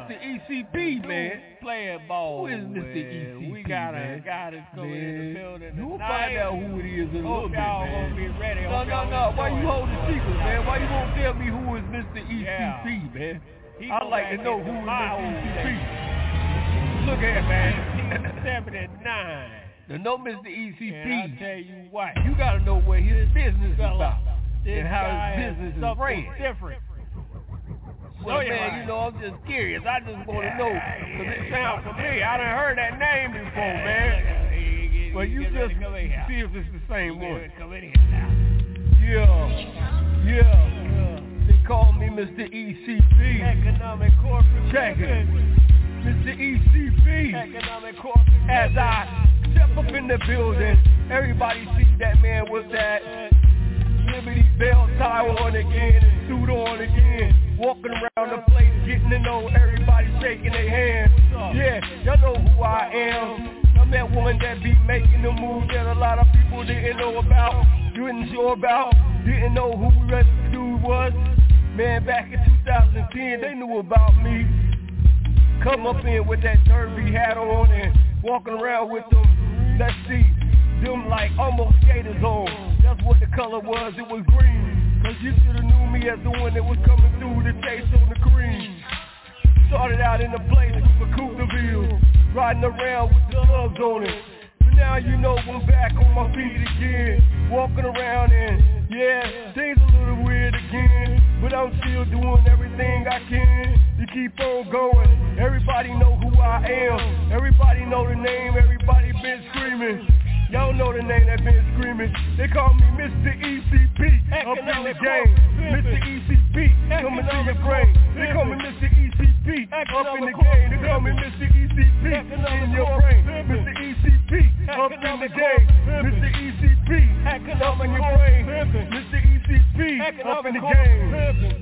Mr. ECP, man. Playing ball. Who is Mr. ECP? We got a guy that's coming in the building. You'll find out who it is in a little bit, man. Be ready. No. Why you holding secrets, man? Why you won't tell me who is Mr. ECP, man? I'd like to know who is Mr. ECP. Look at it, man. 79. To know Mr. ECP, and I'll tell you what. You got to know what his business is about This and how guy his business is ran. Different. Well, man, you know, I'm just curious. I just want to know, because it sounds familiar. I done heard that name before, man. Well, you just see if it's the same one. Yeah. They call me Mr. ECP. Economic corporate. Check it. Mr. ECP. Economic corporate. As I step up in the building, everybody see that man with that Liberty Bell tie on again and suit on again. Walking around the place, getting to know everybody, shaking their hands. Yeah, y'all know who I am. I'm that one that be making the moves that a lot of people didn't know about, didn't know about, didn't know who the rest of the dude was. Man, back in 2010, they knew about me. Come up in with that derby hat on and walking around with them, let's see, them like almost skaters on. That's what the color was, it was green. Cause you should've knew me as the one that was coming through the chase on the cream. Started out in the place with a Coupe de Ville, riding around with the slugs on it. But now you know I'm back on my feet again, walking around and yeah, things a little weird again. But I'm still doing everything I can to keep on going. Everybody know who I am, everybody know the name, everybody been screaming. Y'all know the name that been screaming. They call me Mr. ECP, up in the game. Mr. ECP, coming to your brain. They call me Mr. ECP, up in the game. They call me Mr. ECP, in your brain. Mr. ECP, up in the game. Mr. ECP, up in your brain. Mr. ECP, up in the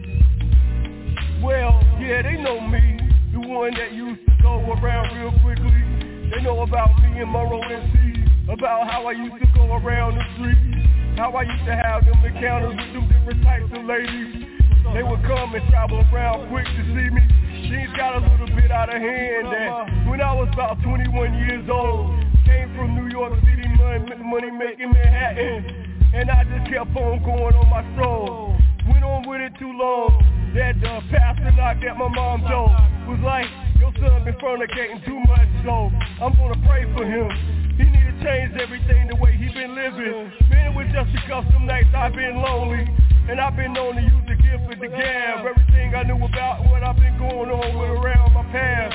game. Well, yeah, they know me, the one that used to go around real quickly. They know about me and Monroe MC. About how I used to go around the streets, how I used to have them encounters with them different types of ladies. They would come and travel around quick to see me. Things got a little bit out of hand. And when I was about 21 years old, came from New York City, money making Manhattan, and I just kept on going on my stroll. Went on with it too long. That pastor knocked at my mom's door. Was like, your son been fornicating too much, so I'm gonna pray for him. He need to change everything the way he been living. Man, it was just because some nights I've been lonely, and I've been known to use the gift with the gab. Everything I knew about what I've been going on with around my past.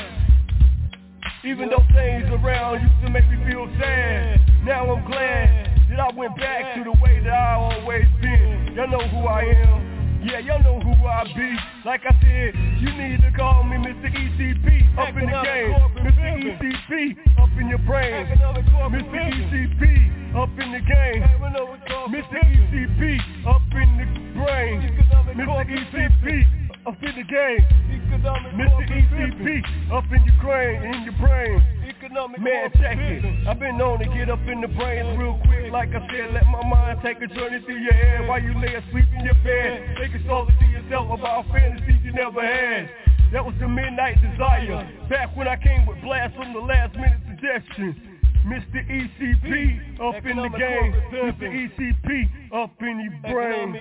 Even though things around used to make me feel sad, now I'm glad that I went back to the way that I always been. Y'all know who I am. Yeah, y'all know who I be. Like I said, you need to call me Mr. ECP, up in the game. Mr. ECP, up in your brain. Mr. ECP, up in the game. Mr. ECP, up in the brain. Mr. ECP, up in the game. Mr. ECP, up in your brain. Man, check it. I've been known to get up in the brains real quick. Like I said, let my mind take a journey through your head while you lay asleep in your bed. Make a song to yourself about fantasies you never had. That was the Midnight Desire, back when I came with blast from the last minute suggestion. Mr. ECP, up in the game. Mr. ECP, up in your brain.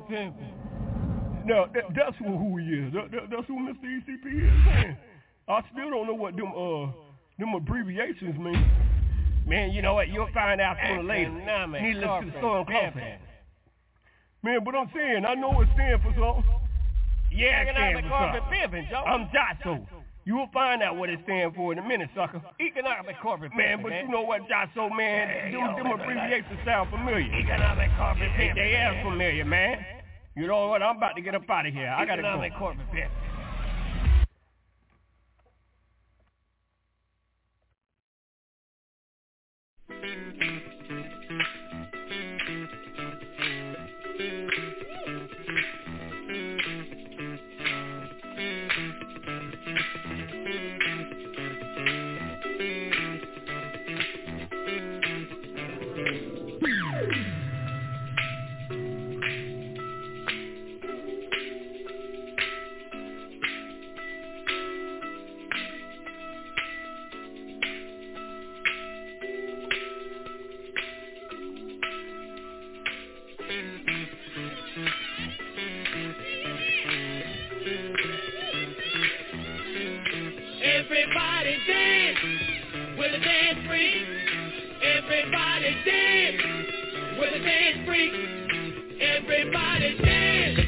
Now, that's who he is. That's who Mr. ECP is, man. I still don't know what them abbreviations mean. Man, you know what? You'll find out sooner or later. Need to listen to the song closer. Man, but I'm saying, I know it stands for something. Yeah, it stands for something. I'm Jotso. You will find out what it stands for in a minute, sucker. Economic corporate man, but you know what, Jotso, man? Them abbreviations sound familiar. Economic corporate They are familiar, man. You know what? I'm about to get up out of here. I gotta go. Economic corporate freak. Everybody dance with the dance freak. Everybody dance.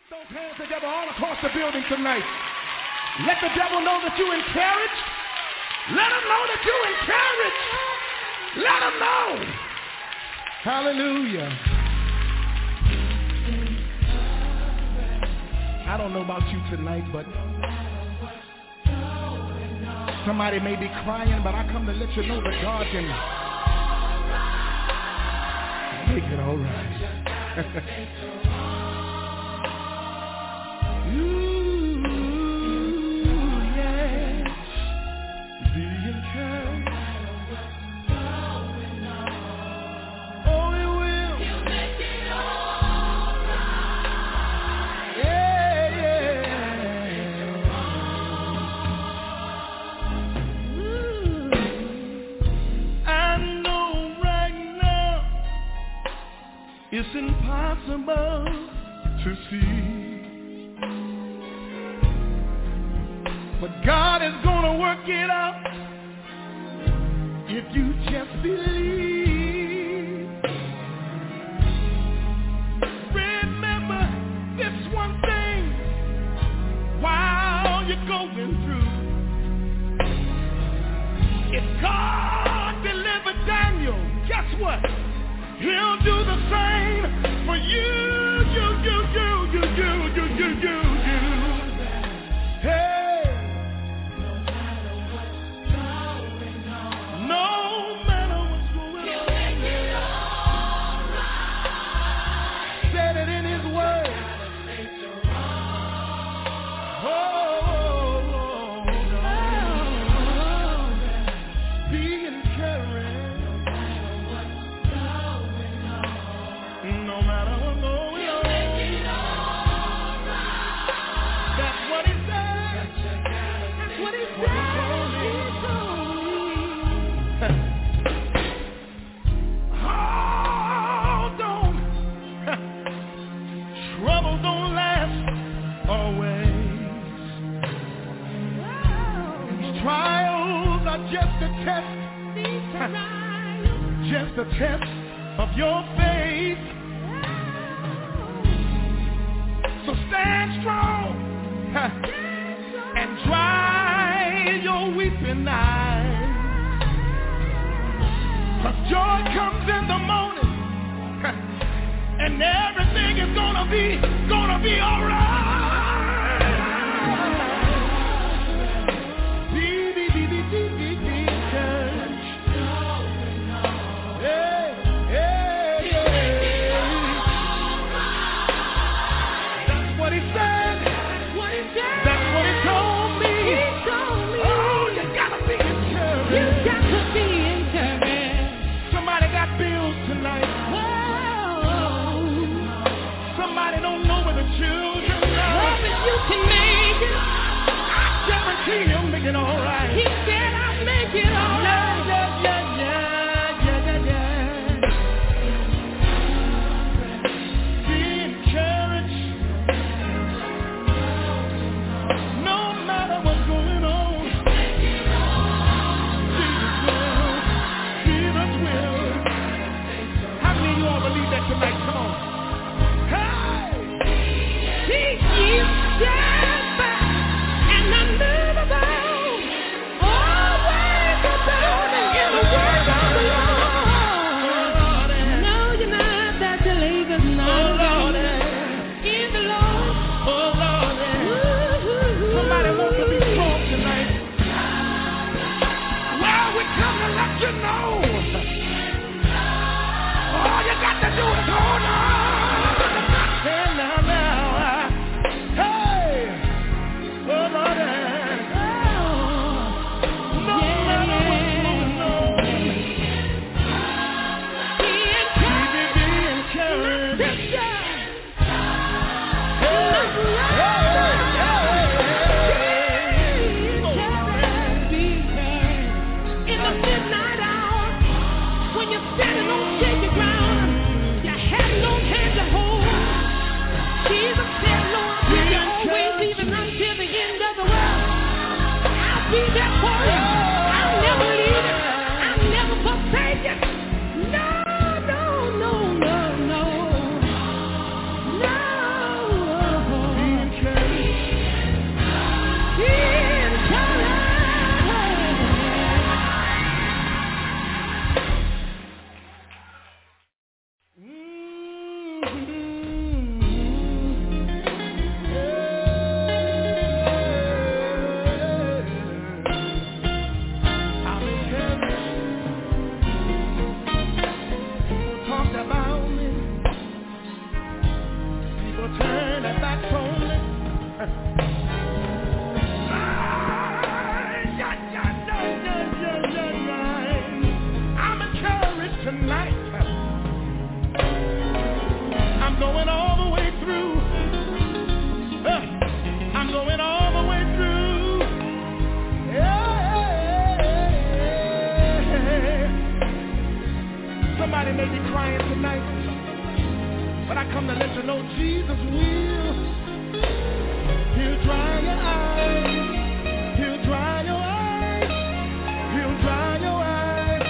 Those hands together all across the building tonight. Let the devil know that you encouraged. Let him know that you encouraged. Let him know. Hallelujah. I don't know about you tonight, but somebody may be crying, but I come to let you know that God can make it all right. It's impossible to see, but God is gonna work it out if you just believe. Remember this one thing while you're going through. If God delivered Daniel, guess what? He'll do the same for you. Hey. No matter what's going on. Said it in his word. Be encouraged. No matter what's going on. That's what he said. That's what he said. Hold on. Trouble don't last always. These trials are just a test. Just a test of your faith. So stand strong and dry your weeping eyes. 'Cause joy comes in the morning and everything is gonna be alright. Children I'm going all the way through. I'm going all the way through. Yeah. Somebody may be crying tonight, but I come to let you know Jesus will. He'll dry your eyes. He'll dry your eyes. He'll dry your eyes.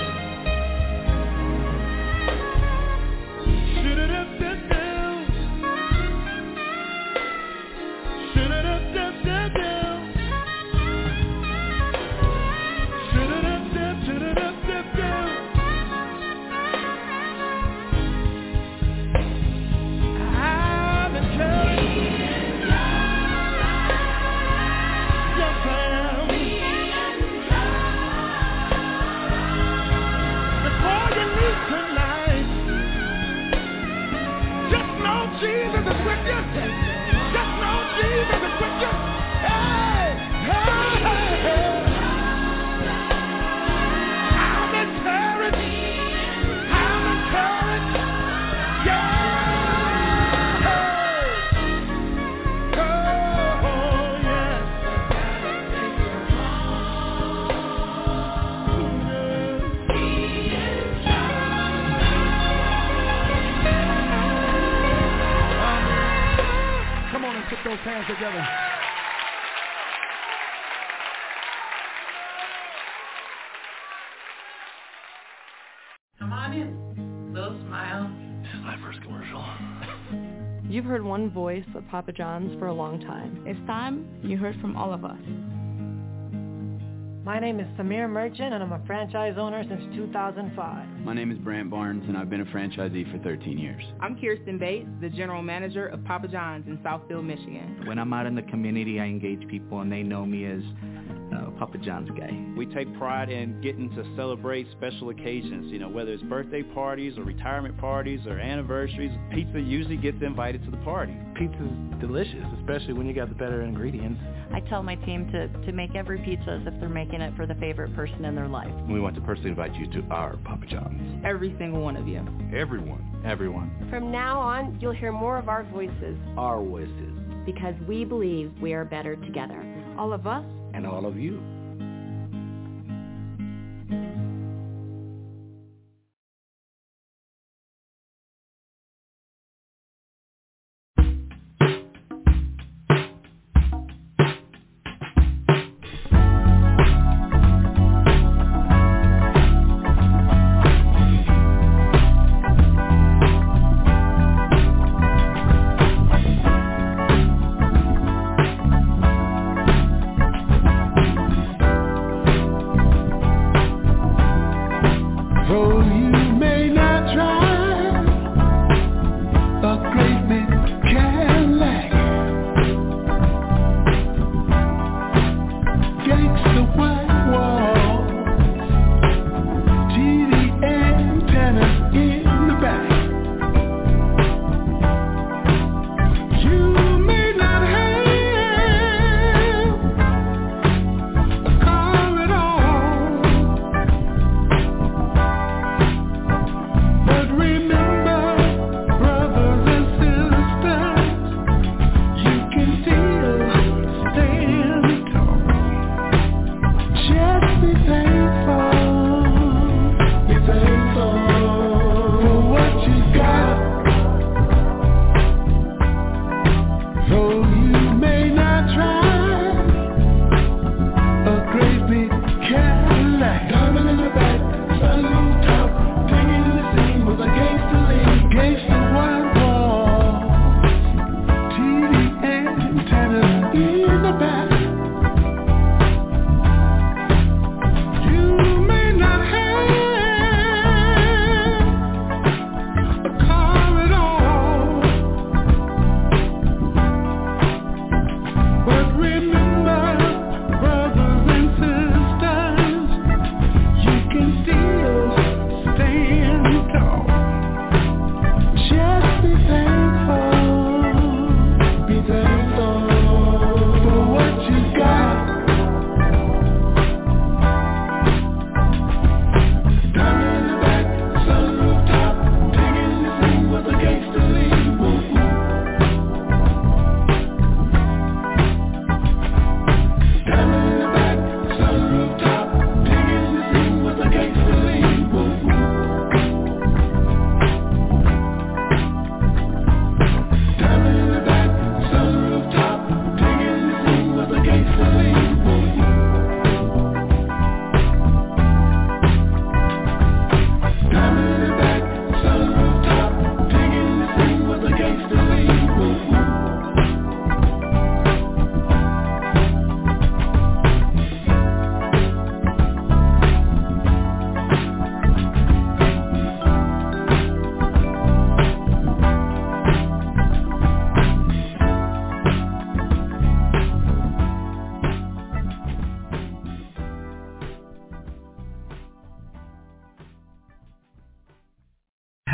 Should-a-dip-dip-dip. Jesus is with you. Just know Jesus is with you. Hey, hey, hey. I'm encouraged. I'm encouraged. Yeah. Oh, yeah. Come on and put those hands together. Come on in. Little smile. This is my first commercial. You've heard one voice at Papa John's for a long time. It's time you heard from all of us. My name is Samir Merchant, and I'm a franchise owner since 2005. My name is Brant Barnes, and I've been a franchisee for 13 years. I'm Kirsten Bates, the general manager of Papa John's in Southfield, Michigan. When I'm out in the community, I engage people, and they know me as Papa John's guy. We take pride in getting to celebrate special occasions, whether it's birthday parties or retirement parties or anniversaries. Pizza usually gets invited to the party. Pizza's delicious, especially when you got the better ingredients. I tell my team to make every pizza as if they're making it for the favorite person in their life. We want to personally invite you to our Papa John's. Every single one of you. Everyone. From now on, you'll hear more of our voices. Our voices. Because we believe we are better together. All of us. And all of you.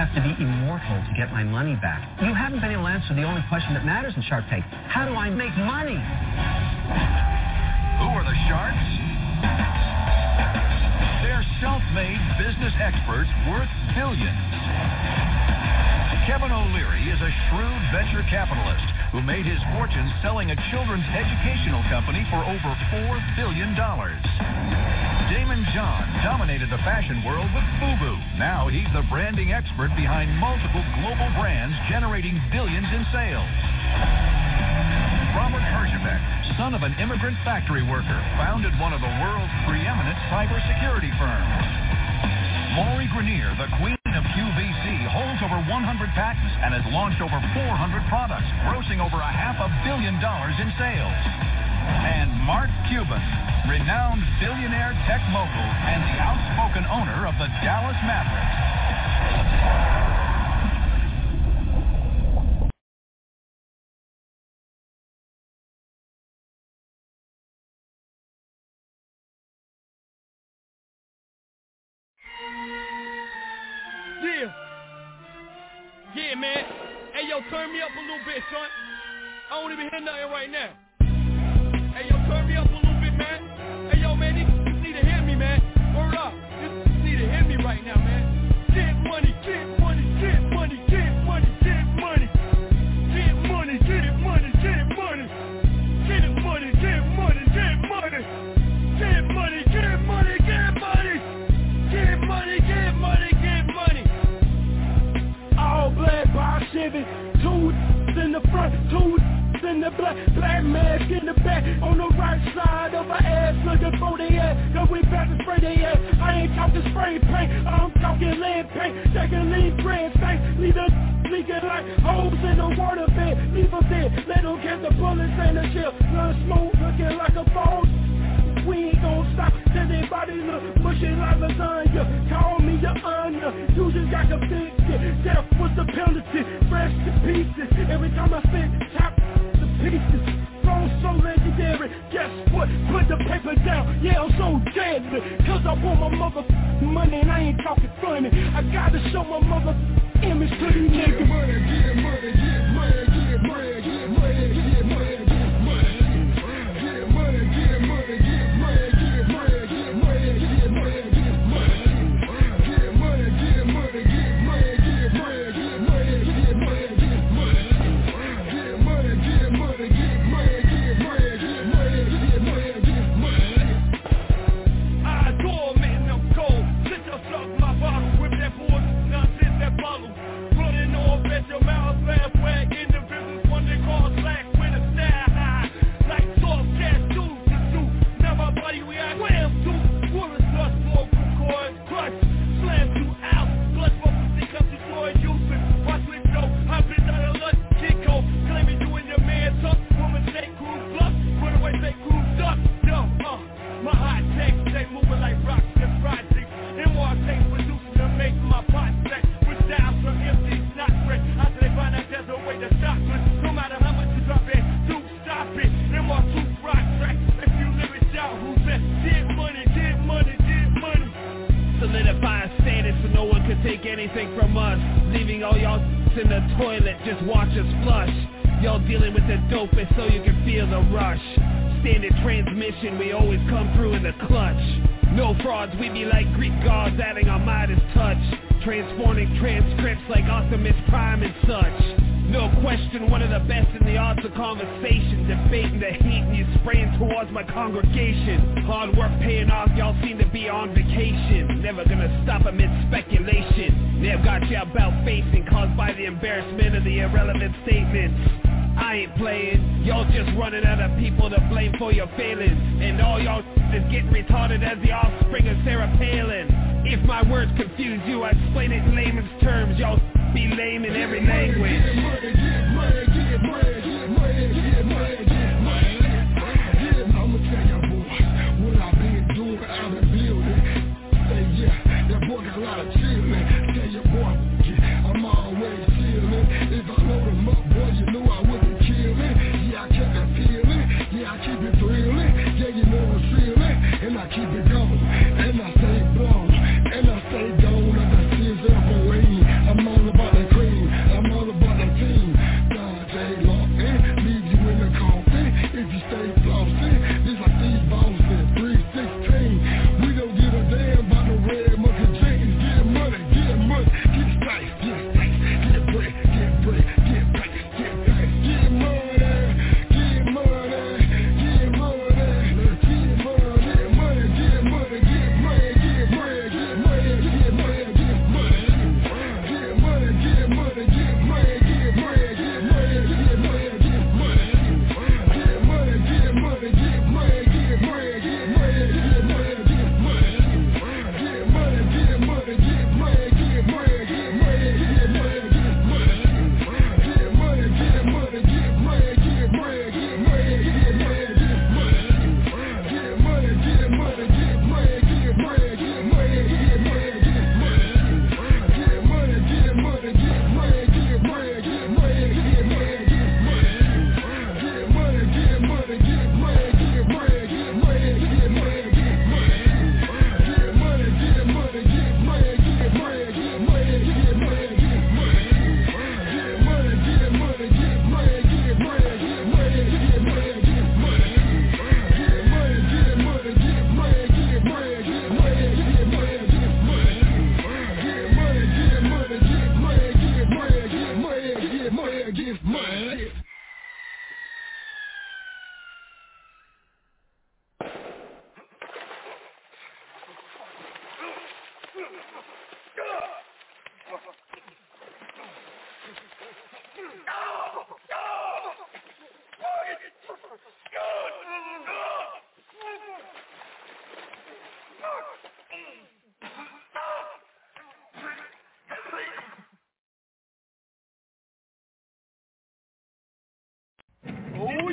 have to be immortal to get my money back. You haven't been able to answer the only question that matters in Shark Tank. How do I make money? Who are the sharks? They're self-made business experts worth billions. Kevin O'Leary is a shrewd venture capitalist who made his fortune selling a children's educational company for over $4 billion. Damon John dominated the fashion world with FUBU. Now he's the branding expert behind multiple global brands generating billions in sales. Robert Herjavec, son of an immigrant factory worker, founded one of the world's preeminent cybersecurity firms. Lori Grenier, the queen of QVC, holds over 100 patents and has launched over 400 products, grossing over $500 million in sales. And Mark Cuban, renowned billionaire tech mogul and the outspoken owner of the Dallas Mavericks. Yeah, man. Hey, yo, turn me up a little bit, son. I don't even hear nothing right now. Hey, yo, turn me up a little bit, man. Hey, yo, man, you need to hear me, man. Word up. You need to hear me right now, man. Get money, get money, get money, get money, get money. Get money, get money, get money. Get money, get money, get money. Get money, get money, get money. Get money, get money, get money. All black by Chevy, two in the front, two in the black mask in the back, on the right side of her ass, looking for the ass, cause we about to spray the ass. I ain't talking spray paint, I'm talking lead paint, taking lead grand stank, leave the leaking like holes in the water bed, leave them dead, let them catch the bullets and the shell, none smoke looking like a phone. We ain't gon' stop till they body look mushy like lasagna. Call me your honor, you just got convicted. Death was the penalty, fresh to pieces. Every time I spit, top the pieces. Wrong so legendary, guess what? Put the paper down, yeah I'm so deadly. Cause I want my motherfucking money and I ain't talking funny. I gotta show my motherfucking image to these niggas. Get money, get money, get money, get money, get money, get money, get money. Get money, get money, get money, get money, get money, get money, get money. Get money, get money, get money, get money, get money, get money, get money. Get money, get money, get money, get money, get money, get money, get money. I adore men, I'm cold. Sit your suck my bottle with that boy, nonsense that bottle. Running off at your mouth, laugh wag in the business, one they call slack with a style high. Like soft gas dudes to do. Now my body we act wham to. Woman dust, local coins, clutch, slam you out. Blood for pussy, cause you joy using. Watch me go, I've been out of luck, Chico. Claiming you and your man tough. Woman say cool bluff, run away say cool duck. Yo, my hot takes, they moving like rocks and projects. And more takes producing to make my pot sex. With styles from empty, not fresh. After they find out there's a way to stop it. No matter how much you drop it, do stop it. And more two rock tracks. If you live it down, who's that? Get money, get money, get money. Solidify status so no one can take anything from us. Leaving all y'all in the toilet, just watch us flush. Y'all dealing with the dopest so you can feel the rush. Standard transmission, we always come through in the clutch. No frauds, we be like Greek gods adding our Midas touch. Transforming transcripts like Optimus Prime and such. No question, one of the best in the arts of conversation. Debating the heat and you spraying towards my congregation. Hard work paying off, y'all seem to be on vacation. Never gonna stop amid speculation. They've got you about facing, caused by the embarrassment of the irrelevant statements. I ain't playing, y'all just running out of people to blame for your failings. And all y'all is getting retarded as the offspring of Sarah Palin. If my words confuse you, I explain it in layman's terms. Y'all be lame in every language. Get money, get money, get money, get money, get money, get money. I'ma tell y'all boys what I've been doing out in the building. Say yeah, that boy got a lot of chillin'. Tell your boy, I'm always chillin'. If I load him up, boy, you know I wouldn't kill it. Yeah, I kept it feeling. Yeah, I keep it thrilling. Yeah, you know I'm feeling. And I keep it going. And I stay blown. And I stay gone. And I still up away. I'm on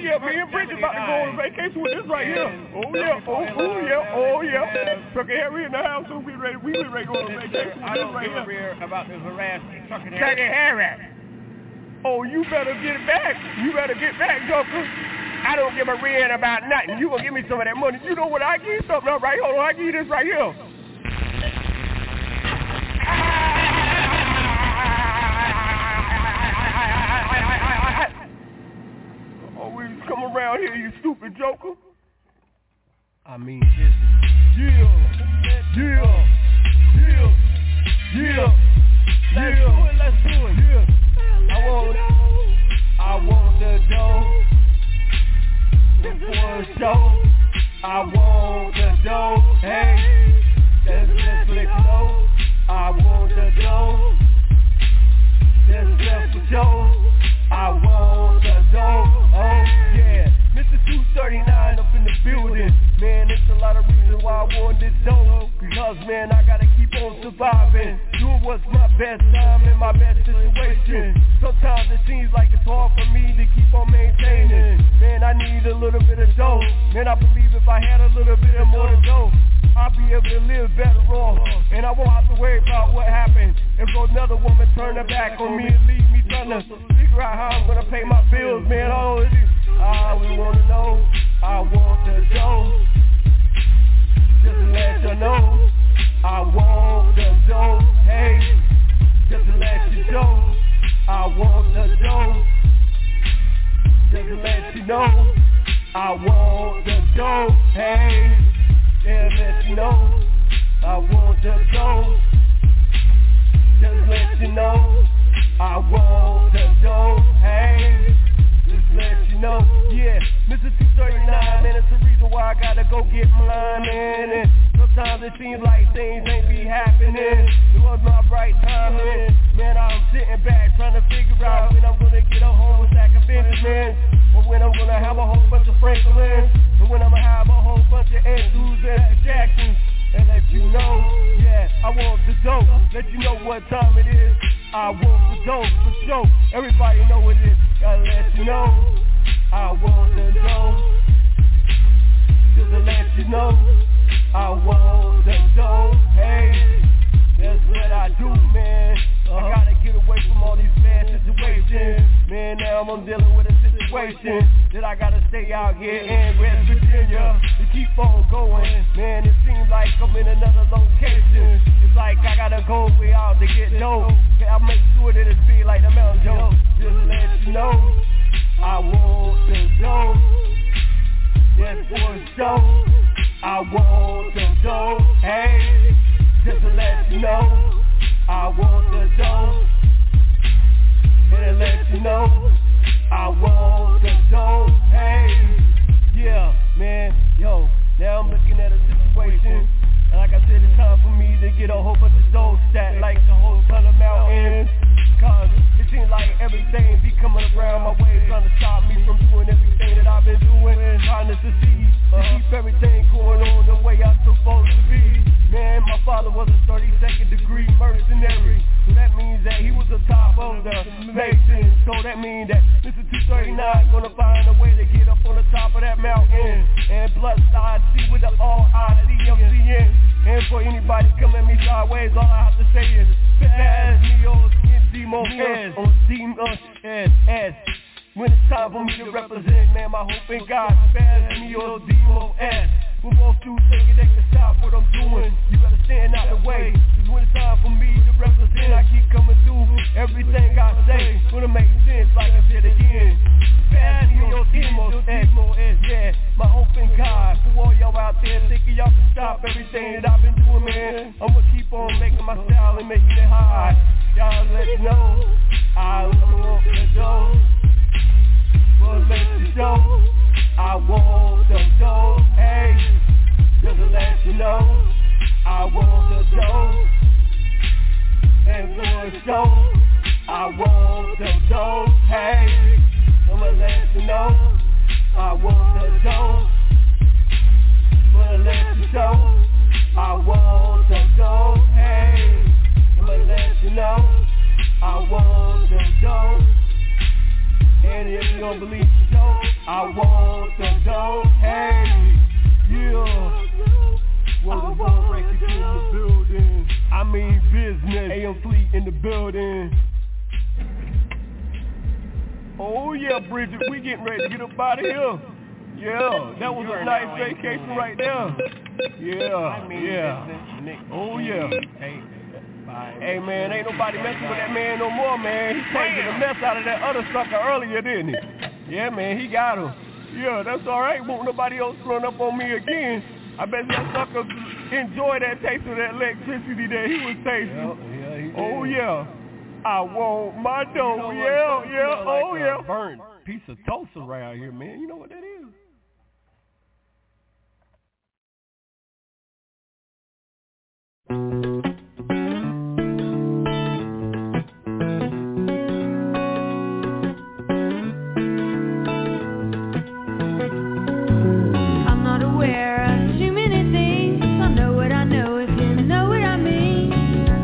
yeah, me and Bridget about to go on vacation with this right here. Oh yeah. Trucker Harry in the house, so we ready to go on vacation. I don't give a rear about this harassment. Trucker Harry. Oh, you better get back. Joker. I don't give a rear about nothing. You gonna give me some of that money. You know what? I give you something up right. Hold on, I give you this right here. Always come around here, you stupid joker. I mean, yeah. Let's do it. Yeah. I want the dough. Before the show, I want the dough. Hey, let's click low. I want the dough. That's for show. I want the dough. Oh yeah, Mr. 239 up in the building. Man, there's a lot of reasons why I want this dough. Because man, I gotta keep on surviving. Doing what's my best time in my best situation. Sometimes it seems like it's hard for me to keep on maintaining. Man, I need a little bit of dough. Man, I believe if I had a little bit of more dough, I'll be able to live better off. And I won't have to worry about what happened if another woman turn her back on me and leave me trying to figure out how I'm gonna pay my bills. Man, all it is, I really wanna know. I want the dough. Just to let you know, I want the dough. Hey, just to let you know, I want the dough. Just to let you know, I want the dough. Hey, yeah, let you know, I want the dough. Just let you know, I want the dough. Hey, just let you know, yeah, Mr. 239, man, it's the reason why I gotta go get mine, man. And sometimes it seems like things ain't be happening. It was my right timing. Man, I'm sitting back trying to figure out when I'm gonna get a whole stack of Benjamins, or when I'm gonna have a whole bunch of Franklins, or when I'm gonna have a whole bunch of Andrews and Jacksons. And let you know, yeah, I want the dough. Let you know what time it is. I want the dough for sure. Everybody know what it is. Gotta let you know, I want the dough. Just to let you know, I want the dough. Hey, that's what I do, man. I gotta get away from all these bad situations. Man, now I'm dealing with a situation that I gotta stay out here in West Virginia to keep on going. Man, it seems like I'm in another location. It's like I gotta go way out to get dough. I'll make sure that it's big like the Mountain Joe. Just to let you know, I want the dough. That's for sure. I want the dough. Hey, just to let you know, I want the dough. And to let you know, I want the dough. Hey, yeah, man, yo, now I'm looking at a situation, and like I said, it's time for me to get a whole bunch of dough stacked like the whole ton of mountains. Cause it seems like everything be coming around my way, trying to stop me from doing everything that I've been doing, trying to succeed, to keep everything going on the way I'm supposed to be. Man, my father was a 32nd degree mercenary, so that means that he was the top of the nation. So that means that Mr. 239 gonna find a way to get up on the top of that mountain. And plus I see with the R-I-C-M-C-N. And for anybody coming at me sideways, all I have to say is pass me on D-Mo-S, on D-Mo-S. When it's time for me to represent, man, my hope in God, pass me on D-Mo-S. We're both two thinking they can stop what I'm doing. You gotta stand out the way, cause when it's time for me to represent, I keep coming through. Everything I say gonna make sense, like I said again. Pass me on D-Mo-S, yeah, my hope in God. For all y'all out there thinking y'all can stop everything that I've been doing, man, I'ma keep on making my style and making it high. Y'all let you know, I want the dough. Well, let you know, I want the dough. Hey, just to let you know, I want the dough. And for the show, I want the dough. Hey, I'ma let you know, I want the dough. I'ma let you know, I want the dough. Hey, I'ma let you know, I want the dough. And if you don't believe the show, I want the dope, hey, yeah. Well, the World Records in the building. I mean business. AM Fleet in the building. Oh yeah, Bridget, we getting ready to get up out of here. Yeah, that was a nice vacation right there. Yeah. Oh yeah. Hey man, ain't nobody messing with that man no more, man. He taking the mess out of that other sucker earlier, didn't he? Yeah, man, he got him. Yeah, that's all right. Won't nobody else run up on me again. I bet that sucker enjoy that taste of that electricity that he was tasting. Yeah, he did. Oh yeah. I want my dough. Yeah. Oh yeah. Burnt piece of toast around here, man. You know what that is? I'm not aware of too many things. I know what I know if you know what I mean.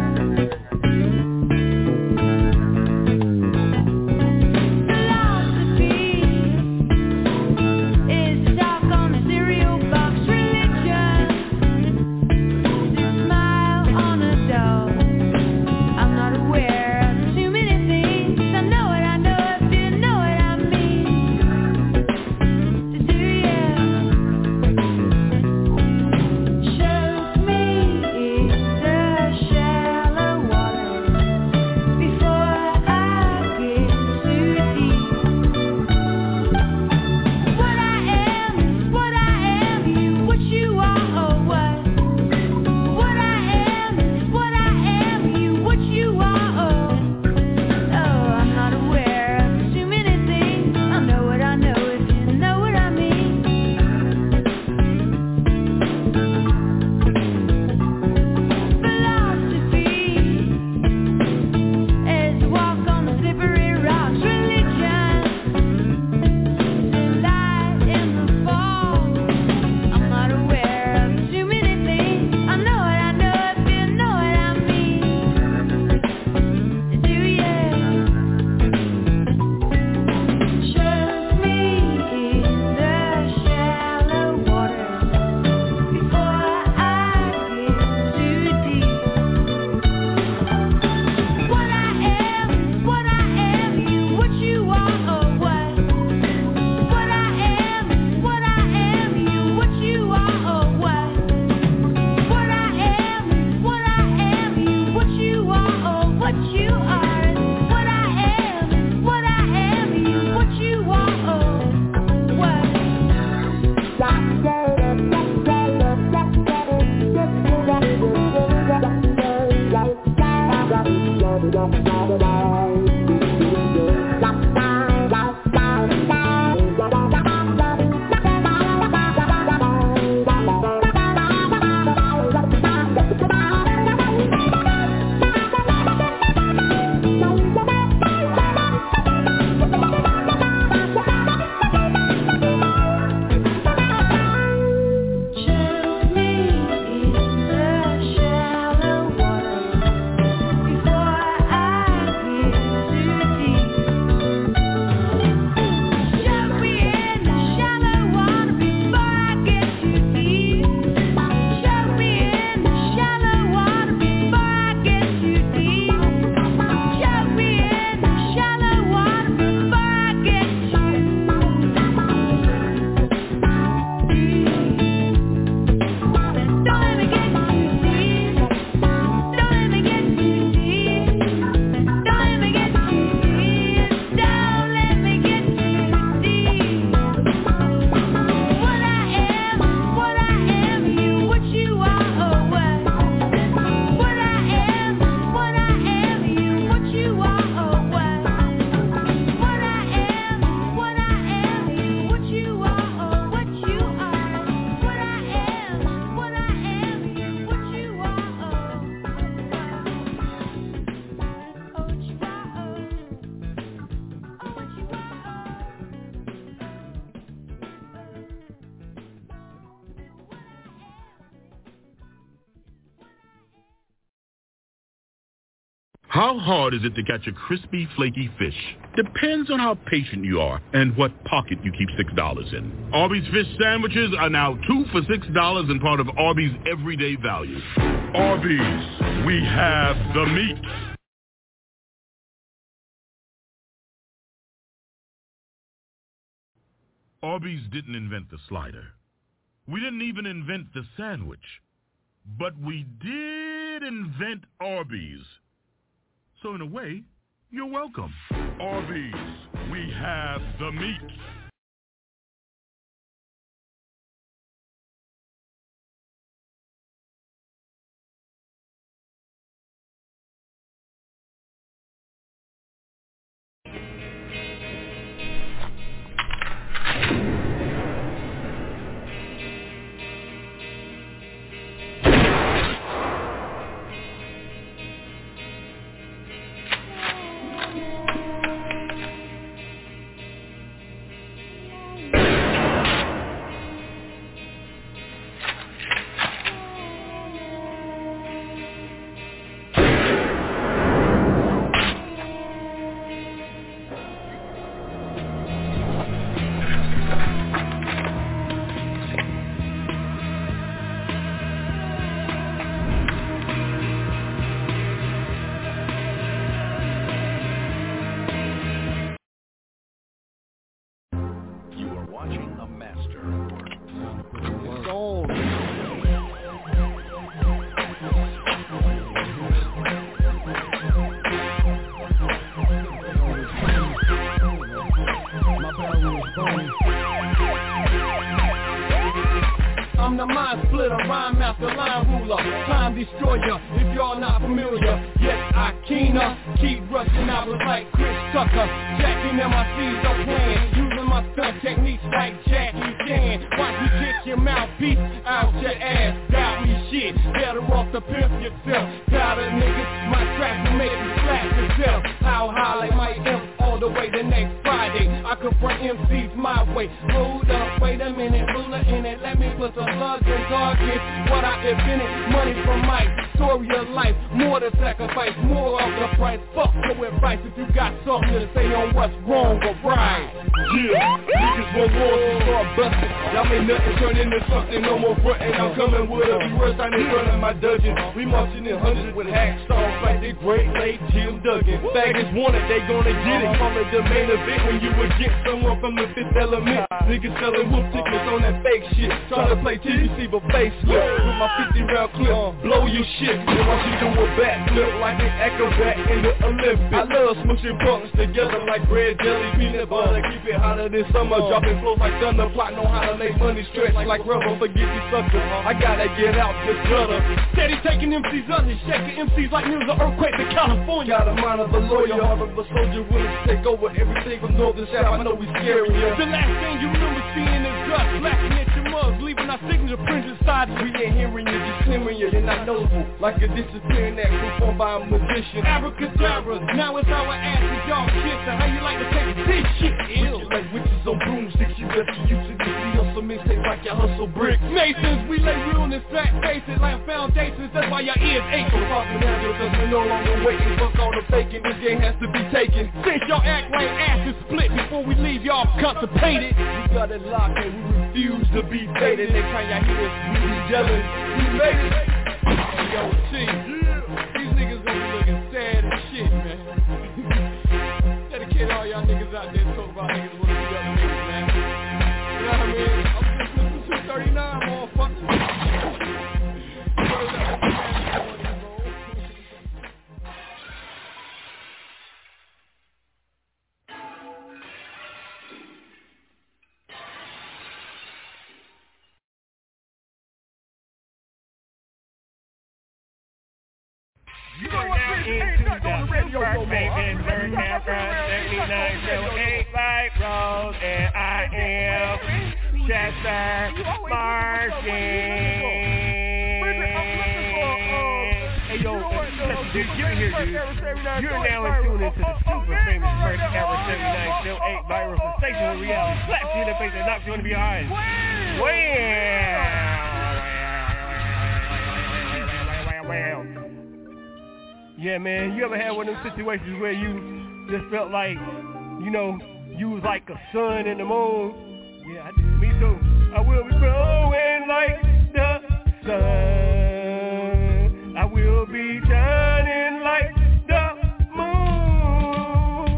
Philosophy is to talk on a cereal box religion. To smile on a How hard is it to catch a crispy, flaky fish? Depends on how patient you are and what pocket you keep $6 in. Arby's fish sandwiches are now 2 for $6 and part of Arby's everyday value. Arby's, we have the meat. Arby's didn't invent the slider. We didn't even invent the sandwich. But we did invent Arby's. So in a way, you're welcome. Arby's, we have the meat. Summer, dropping flows like thunder, plotting on how to make money stretch like rubber. Forget these suckers, I gotta get out this gutter. Steady taking MCs under, shaking MCs like news of earthquake in California. Got a mind of a lawyer, heart of a soldier, willing to take over everything from north to south. I know we scaring you. The last thing you remember seeing is dust, blasting at your mugs, leaving our signature prints inside. We ain't hearing you, just hearing you. You're not noticeable, like a disappearing act performed by a musician. Abracadabra, now it's our asses, y'all kiss. How you like to take this shit ill? Like witches on broomsticks, you better use it. We hustle mixtapes like you hustle bricks. Masons, we lay realness, flat faces like foundations. That's why your ears ache. So talking now because we're no longer waiting. Fuck all the faking, this game has to be taken. Since y'all act like asses split before we leave, y'all constipated. We got it locked and we refuse to be faded. Next time y'all hear us, we be yelling, we made it. Yo, T, these niggas gonna be looking sad as shit, man. Dedicate all y'all niggas out there talk about niggas with the other niggas, man. You know what I mean? I'm just listening to 239, motherfucker. You are now into the Super Baby Bird Camper 7908 Light Road, and I am Chester Martin. Hey yo, dude, get in here, dude. You're now in tune into the super famous First Ever 7908 viral sensation where reality slaps you in the face and knocks you in behind. Well. Yeah, man, you ever had one of them situations where you just felt like, you know, you was like a sun in the moon? Yeah, I did. Me too. I will be glowing like the sun. I will be shining like the moon.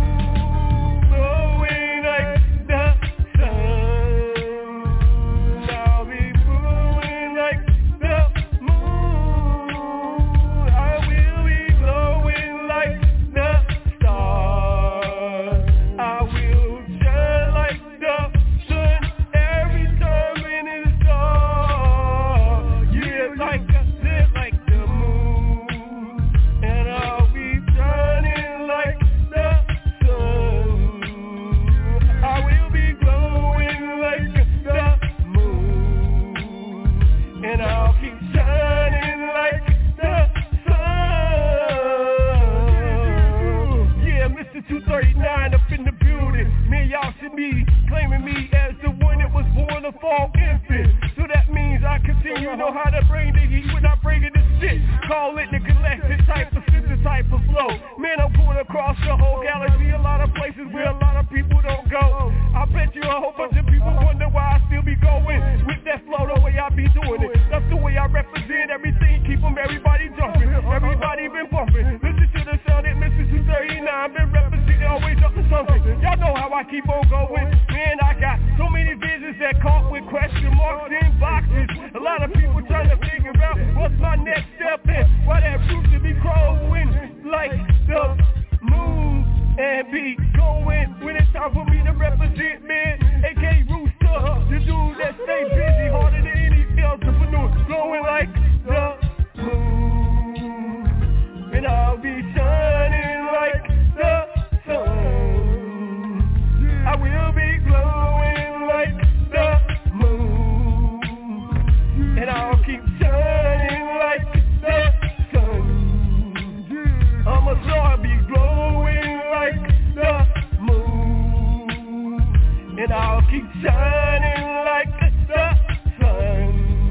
Glowing like the sun. I'll be glowing like the moon. I will be glowing like the stars. I will shine like the sun every time in the star. Yeah, like I said, like the moon. And I'll be shining like the sun. I will be glowing like the moon. And I'll keep shining like the sun. Yeah, Mr. 239 up in the building. Man, y'all should be claiming me as the one that was born a fall infant. So that means I continue to know how to bring the heat without bringing the shit. Call it the galactic type of system type of flow. Man, I'm going across the whole galaxy. A lot of places where a lot of people don't go. I bet you a whole bunch of people wonder why I still be going with that flow the way I be doing it. That's the way I represent everything. Keep them everybody jumping. Everybody been bumping. Listen to the sound that Mr. 239 been representing, always up to something. Y'all know how I keep on going. Man, I got so many visions that caught with question marks in boxes. A lot of people trying to figure out what's my next step and why that fruit should be growing like the moon and be going when it's time for me to represent, man. AK Rooster, the dude that stay busy harder than any entrepreneur, glowing like the moon. And I'll be shining like the sun. I will be glowing like the moon. And I'll keep shining like the sun. I'm a star, be glowing like the moon. And I'll keep shining like the sun.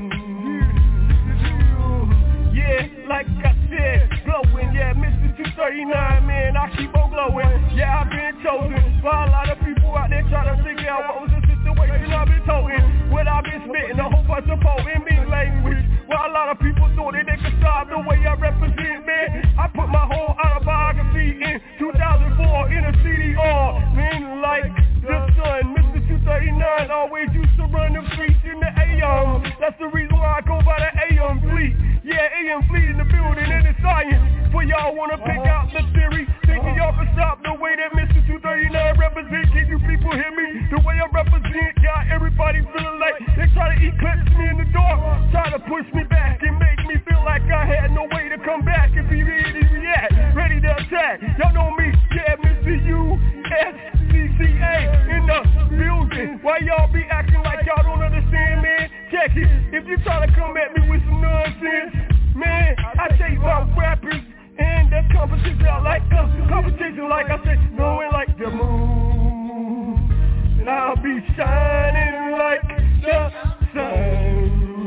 Yeah, like I said, glowing, yeah, Mr. 239, man, I keep on glowing. Yeah, I've been chosen by a lot of people out there trying to figure out what was the situation I've been toting. What I've been spitting, a whole bunch of potent mean language. Well, a lot of people thought that they could stop the way I represent, man. I put my whole autobiography in 2004 in a CDR. Man, like the sun, Mr. 239 always used to run the streets in the AM. That's the reason why I go by the AM fleet. Yeah, AM fleet in the building and it's science. For y'all wanna pick out the theory, thinking y'all can stop the way that Mr. 239 represent. Can you people hear me? The way I represent got everybody feeling like they try to eclipse me in the dark, try to push me back and make me feel like I had no way to come back and be ready to react, ready to attack. Y'all know me, yeah, Mr. USCCA in the building. Why y'all be acting like y'all don't understand, man? Check it. If you try to come at me with some nonsense, man, I take my rappers and that competition out like competition, like I said, going like the moon. And I'll be shining like the sun.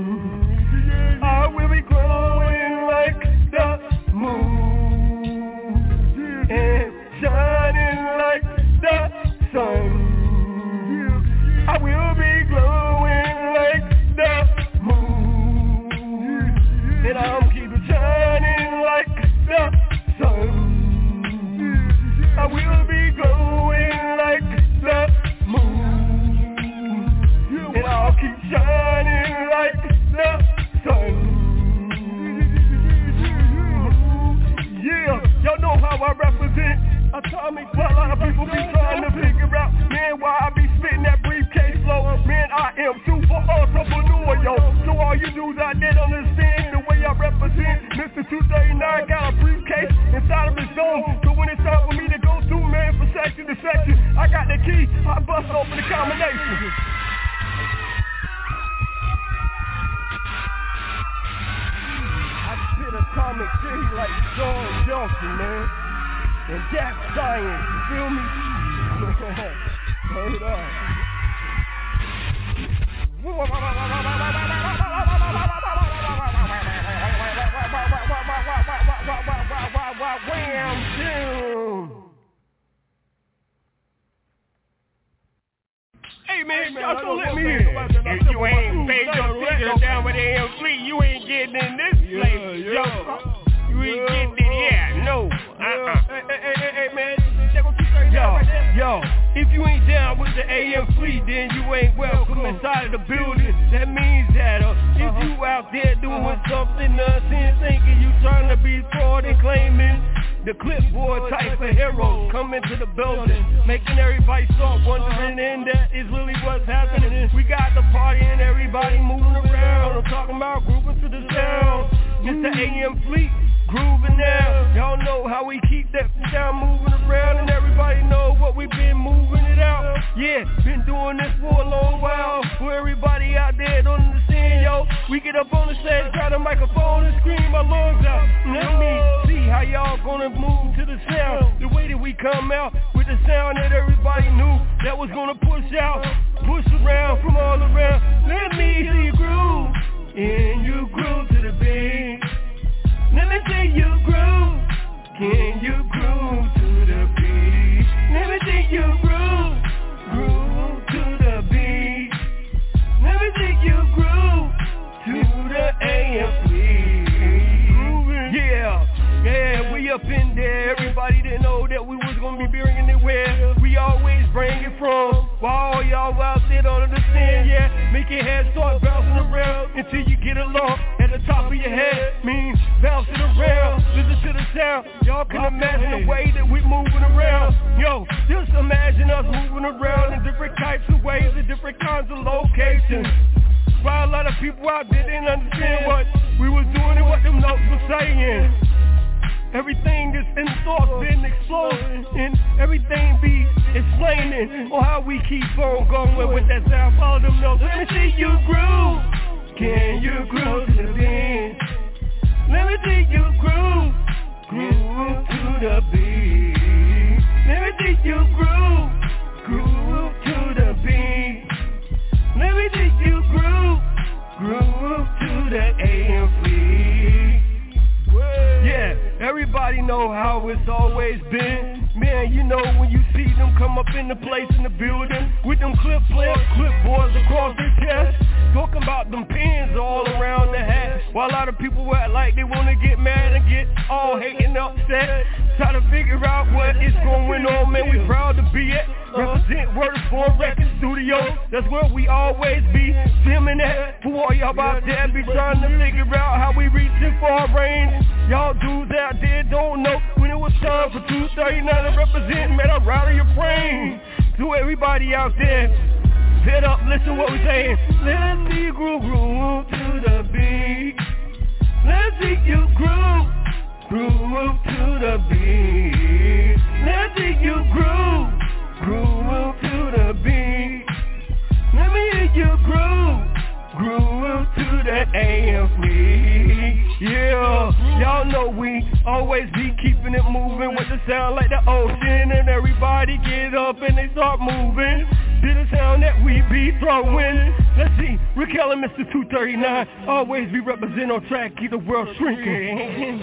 I will be glowing like the moon and shining like the sun. I will be glowing like the moon, and I'll keep shining like the sun. I will be glowing like the moon, and I'll keep shining like the sun. Yeah, y'all know how I represent. Atomic, a lot of people be trying to figure out, man, why I be spitting that briefcase flow. Man, I am super entrepreneur, yo. So all you dudes out there don't understand the way I represent. Mr. 239 got a briefcase inside of his dome. So when it's time for me to go through, man, from section to section, I got the key, I bust open the combination. I spit Atomic City like John Johnson, man. And that's science, you feel me? Turn it on. Hey, man, y'all don't let me in. If you ain't paid your ticket down with AM Fleet, you ain't getting in this place, yo. You ain't getting it, yeah, no. Hey, man, yo, if you ain't down with the AM Fleet, then you ain't welcome inside of the building. That means that if you out there doing something nonsense, thinking you trying to be fraud and claiming the clipboard type of heroes coming to the building, making everybody start wondering, and that is really what's happening. We got the party and everybody moving around. I'm talking about grooving to the sound. It's the AM Fleet grooving now. Y'all know how we keep that sound moving around, and everybody know what we've been moving it out. Yeah, been doing this for a long while. For everybody out there don't understand, yo, we get up on the stage, grab the microphone and scream our lungs out. Let me see how y'all gonna move to the sound. The way that we come out with the sound that everybody knew that was gonna push out, push around from all around. Let me see you groove, and you groove to the beat. Let me see you groove. Can you groove to the beat? Let me see you groove. Groove to the beat. Let me see you groove to the AM Fleet. Yeah, we up in there. Everybody didn't know that we was gonna be bringing it where we always bring it from. While all y'all out there don't understand, yeah, make your head start bouncing around until you get along at the top of your head. Means bouncing around, listen to the sound. Y'all can imagine the way that we moving around. Yo, just imagine us moving around in different types of ways, in different kinds of locations. While a lot of people out there didn't understand what we was doing and what them notes were saying. Everything is in thoughts been exploding, and everything be explaining on how we keep on going with that sound. Follow them notes. Let me see you groove. Can you groove to the beat? Let me see you groove. Groove to the beat. Let me see you groove. Groove to the beat. Let me see you groove. Groove to the AM Fleet. Yeah, everybody know how it's always been. Man, you know when you see them come up in the place in the building with them clipboards across their chest, talking about them pins all around the hat. While a lot of people act like they want to get mad and get all hating upset, try to figure out what is going on. Man, we proud to be at represent Word Form Record Studio. That's where we always be filming at. For all y'all out there be trying to figure out how we reaching for our range. Y'all dudes out there don't know when it was time for 239 to represent. Man, I rattle your brain. To everybody out there, sit up, listen what we saying. Let's see you groove to the beat. Let's see you groove to the beat. Let's see you groove to the beat. Let me hear you groove to the AM Fleet. Yeah, y'all know we always be keeping it moving with the sound like the ocean, and everybody get up and they start moving to the sound that we be throwing. Let's see, Raquel and Mr. 239 always be representing on track, keep the world shrinking.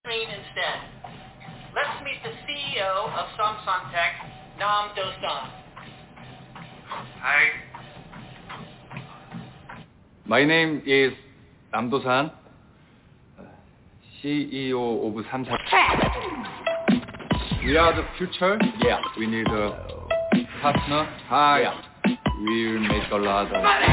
screen instead. Let's meet the CEO of Samsung Tech, Nam Do-san. Hi. My name is Nam Do-san, CEO of Samsung. We are the future. Yeah. We need a partner. Hi. Yeah. We'll make a lot of money.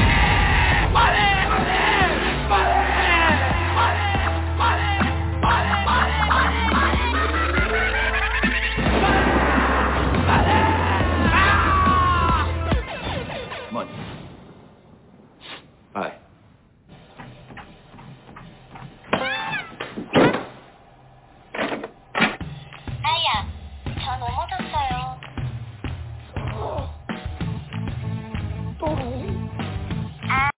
Bye. 아야, 저 넘어졌어요. 아.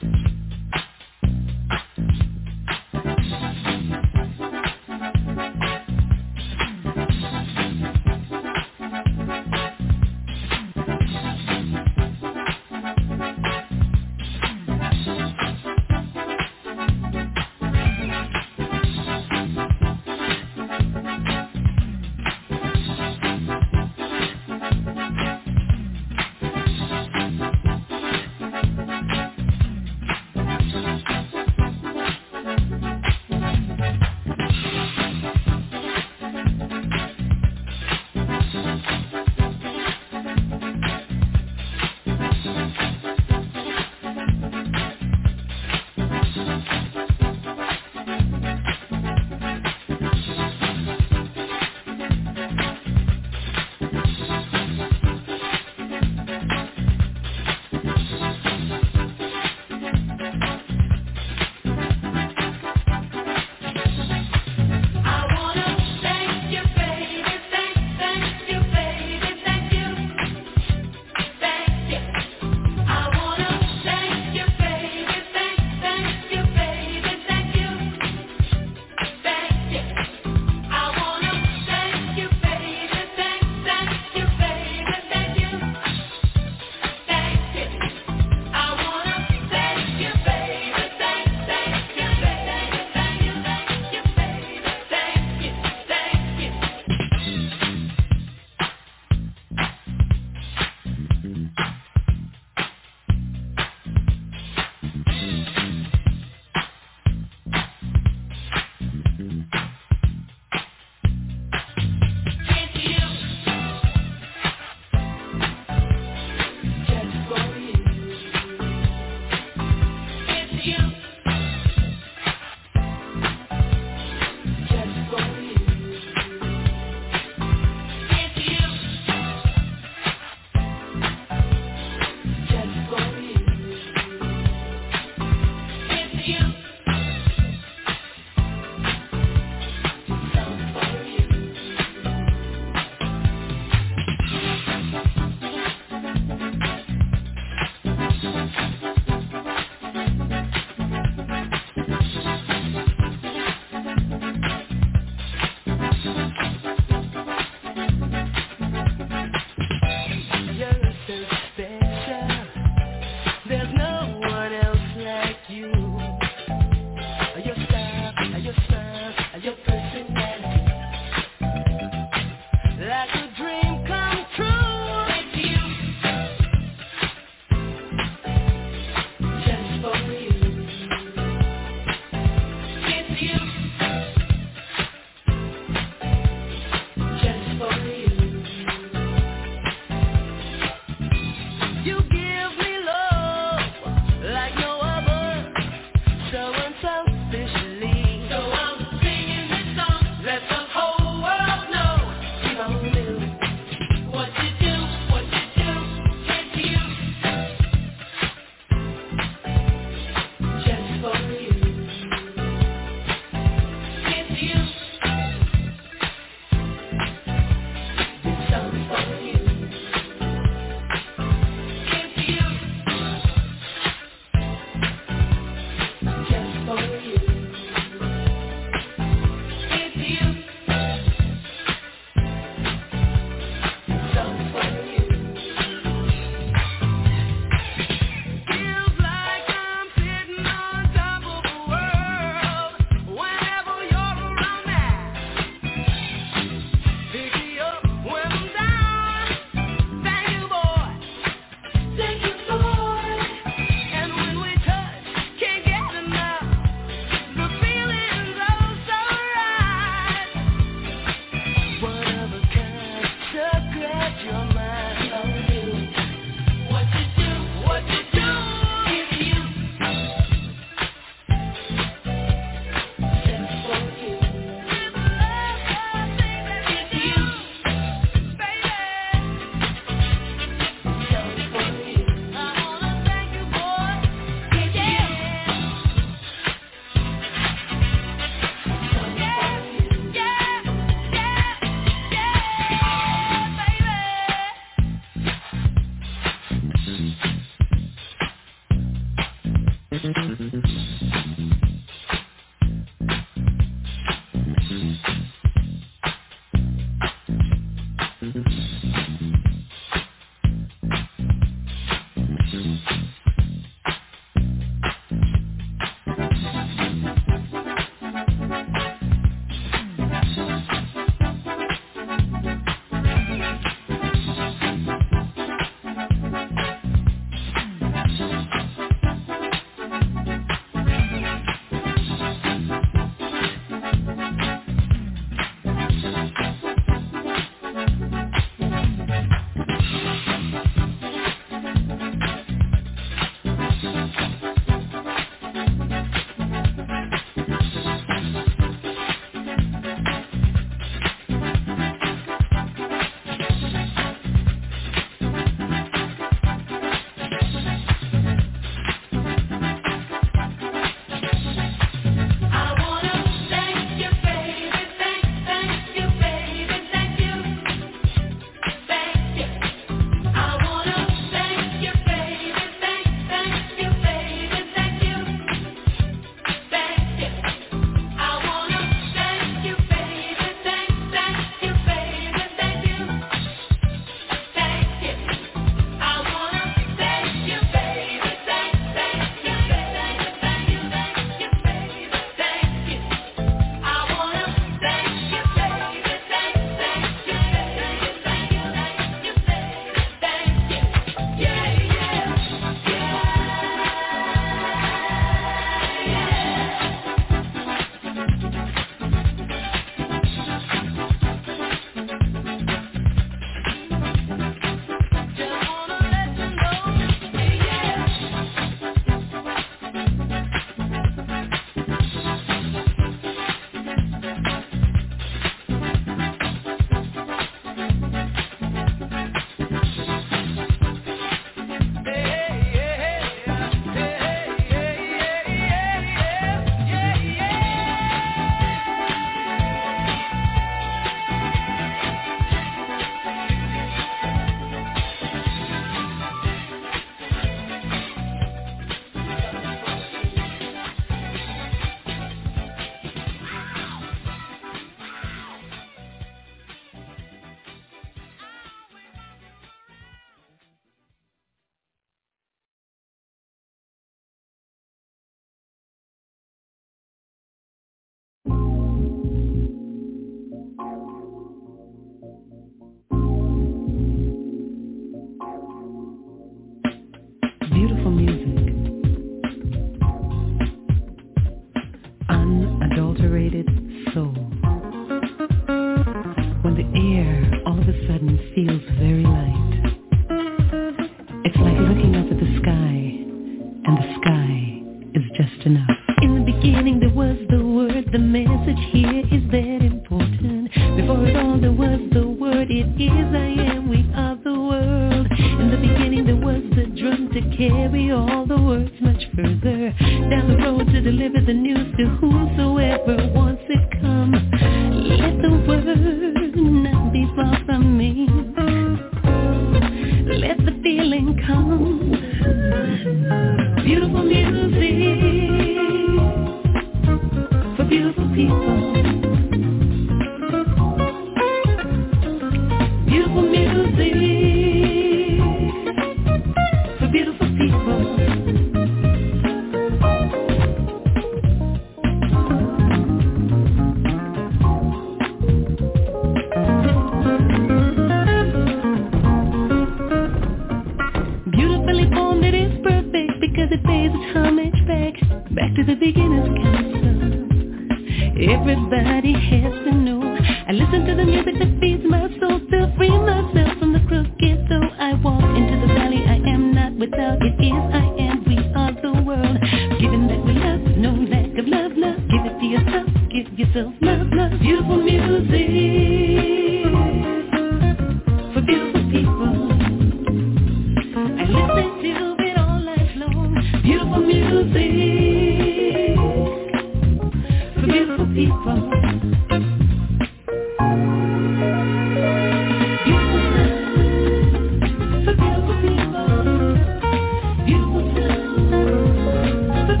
For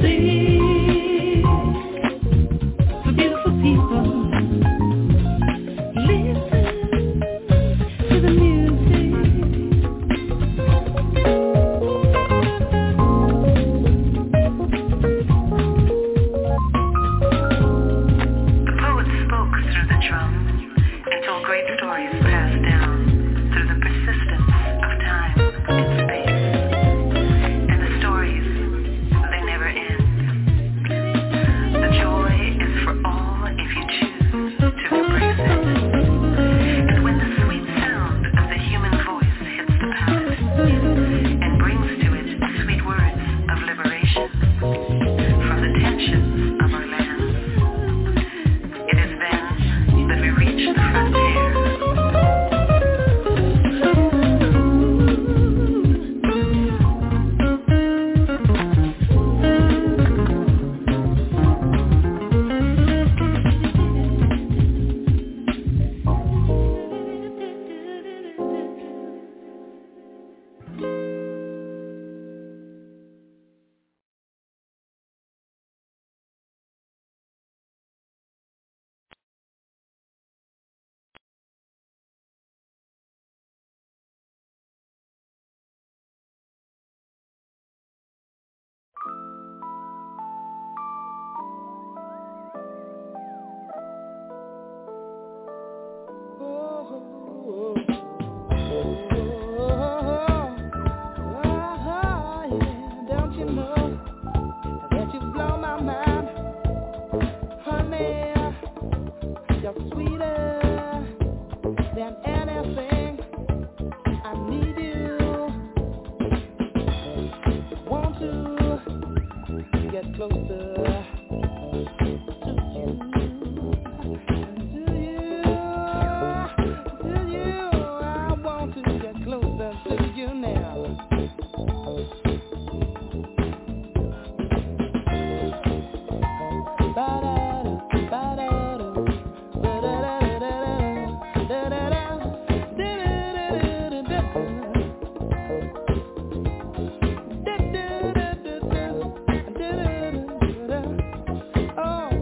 music for beautiful people. Listen to the music. The poets spoke through the drum and told great stories passed down through the persistence of time and space. And the stories, they never end. The joy is for all if you choose to embrace it. And when the sweet sound of the human voice hits the palate and brings to it sweet words of liberation from the tensions of our land, it is then that we reach the frontier. Don't you know that you blow my mind, honey? You're sweeter than anything. I need you. Want to get closer to you. To you, I want to get closer to you now. Oh.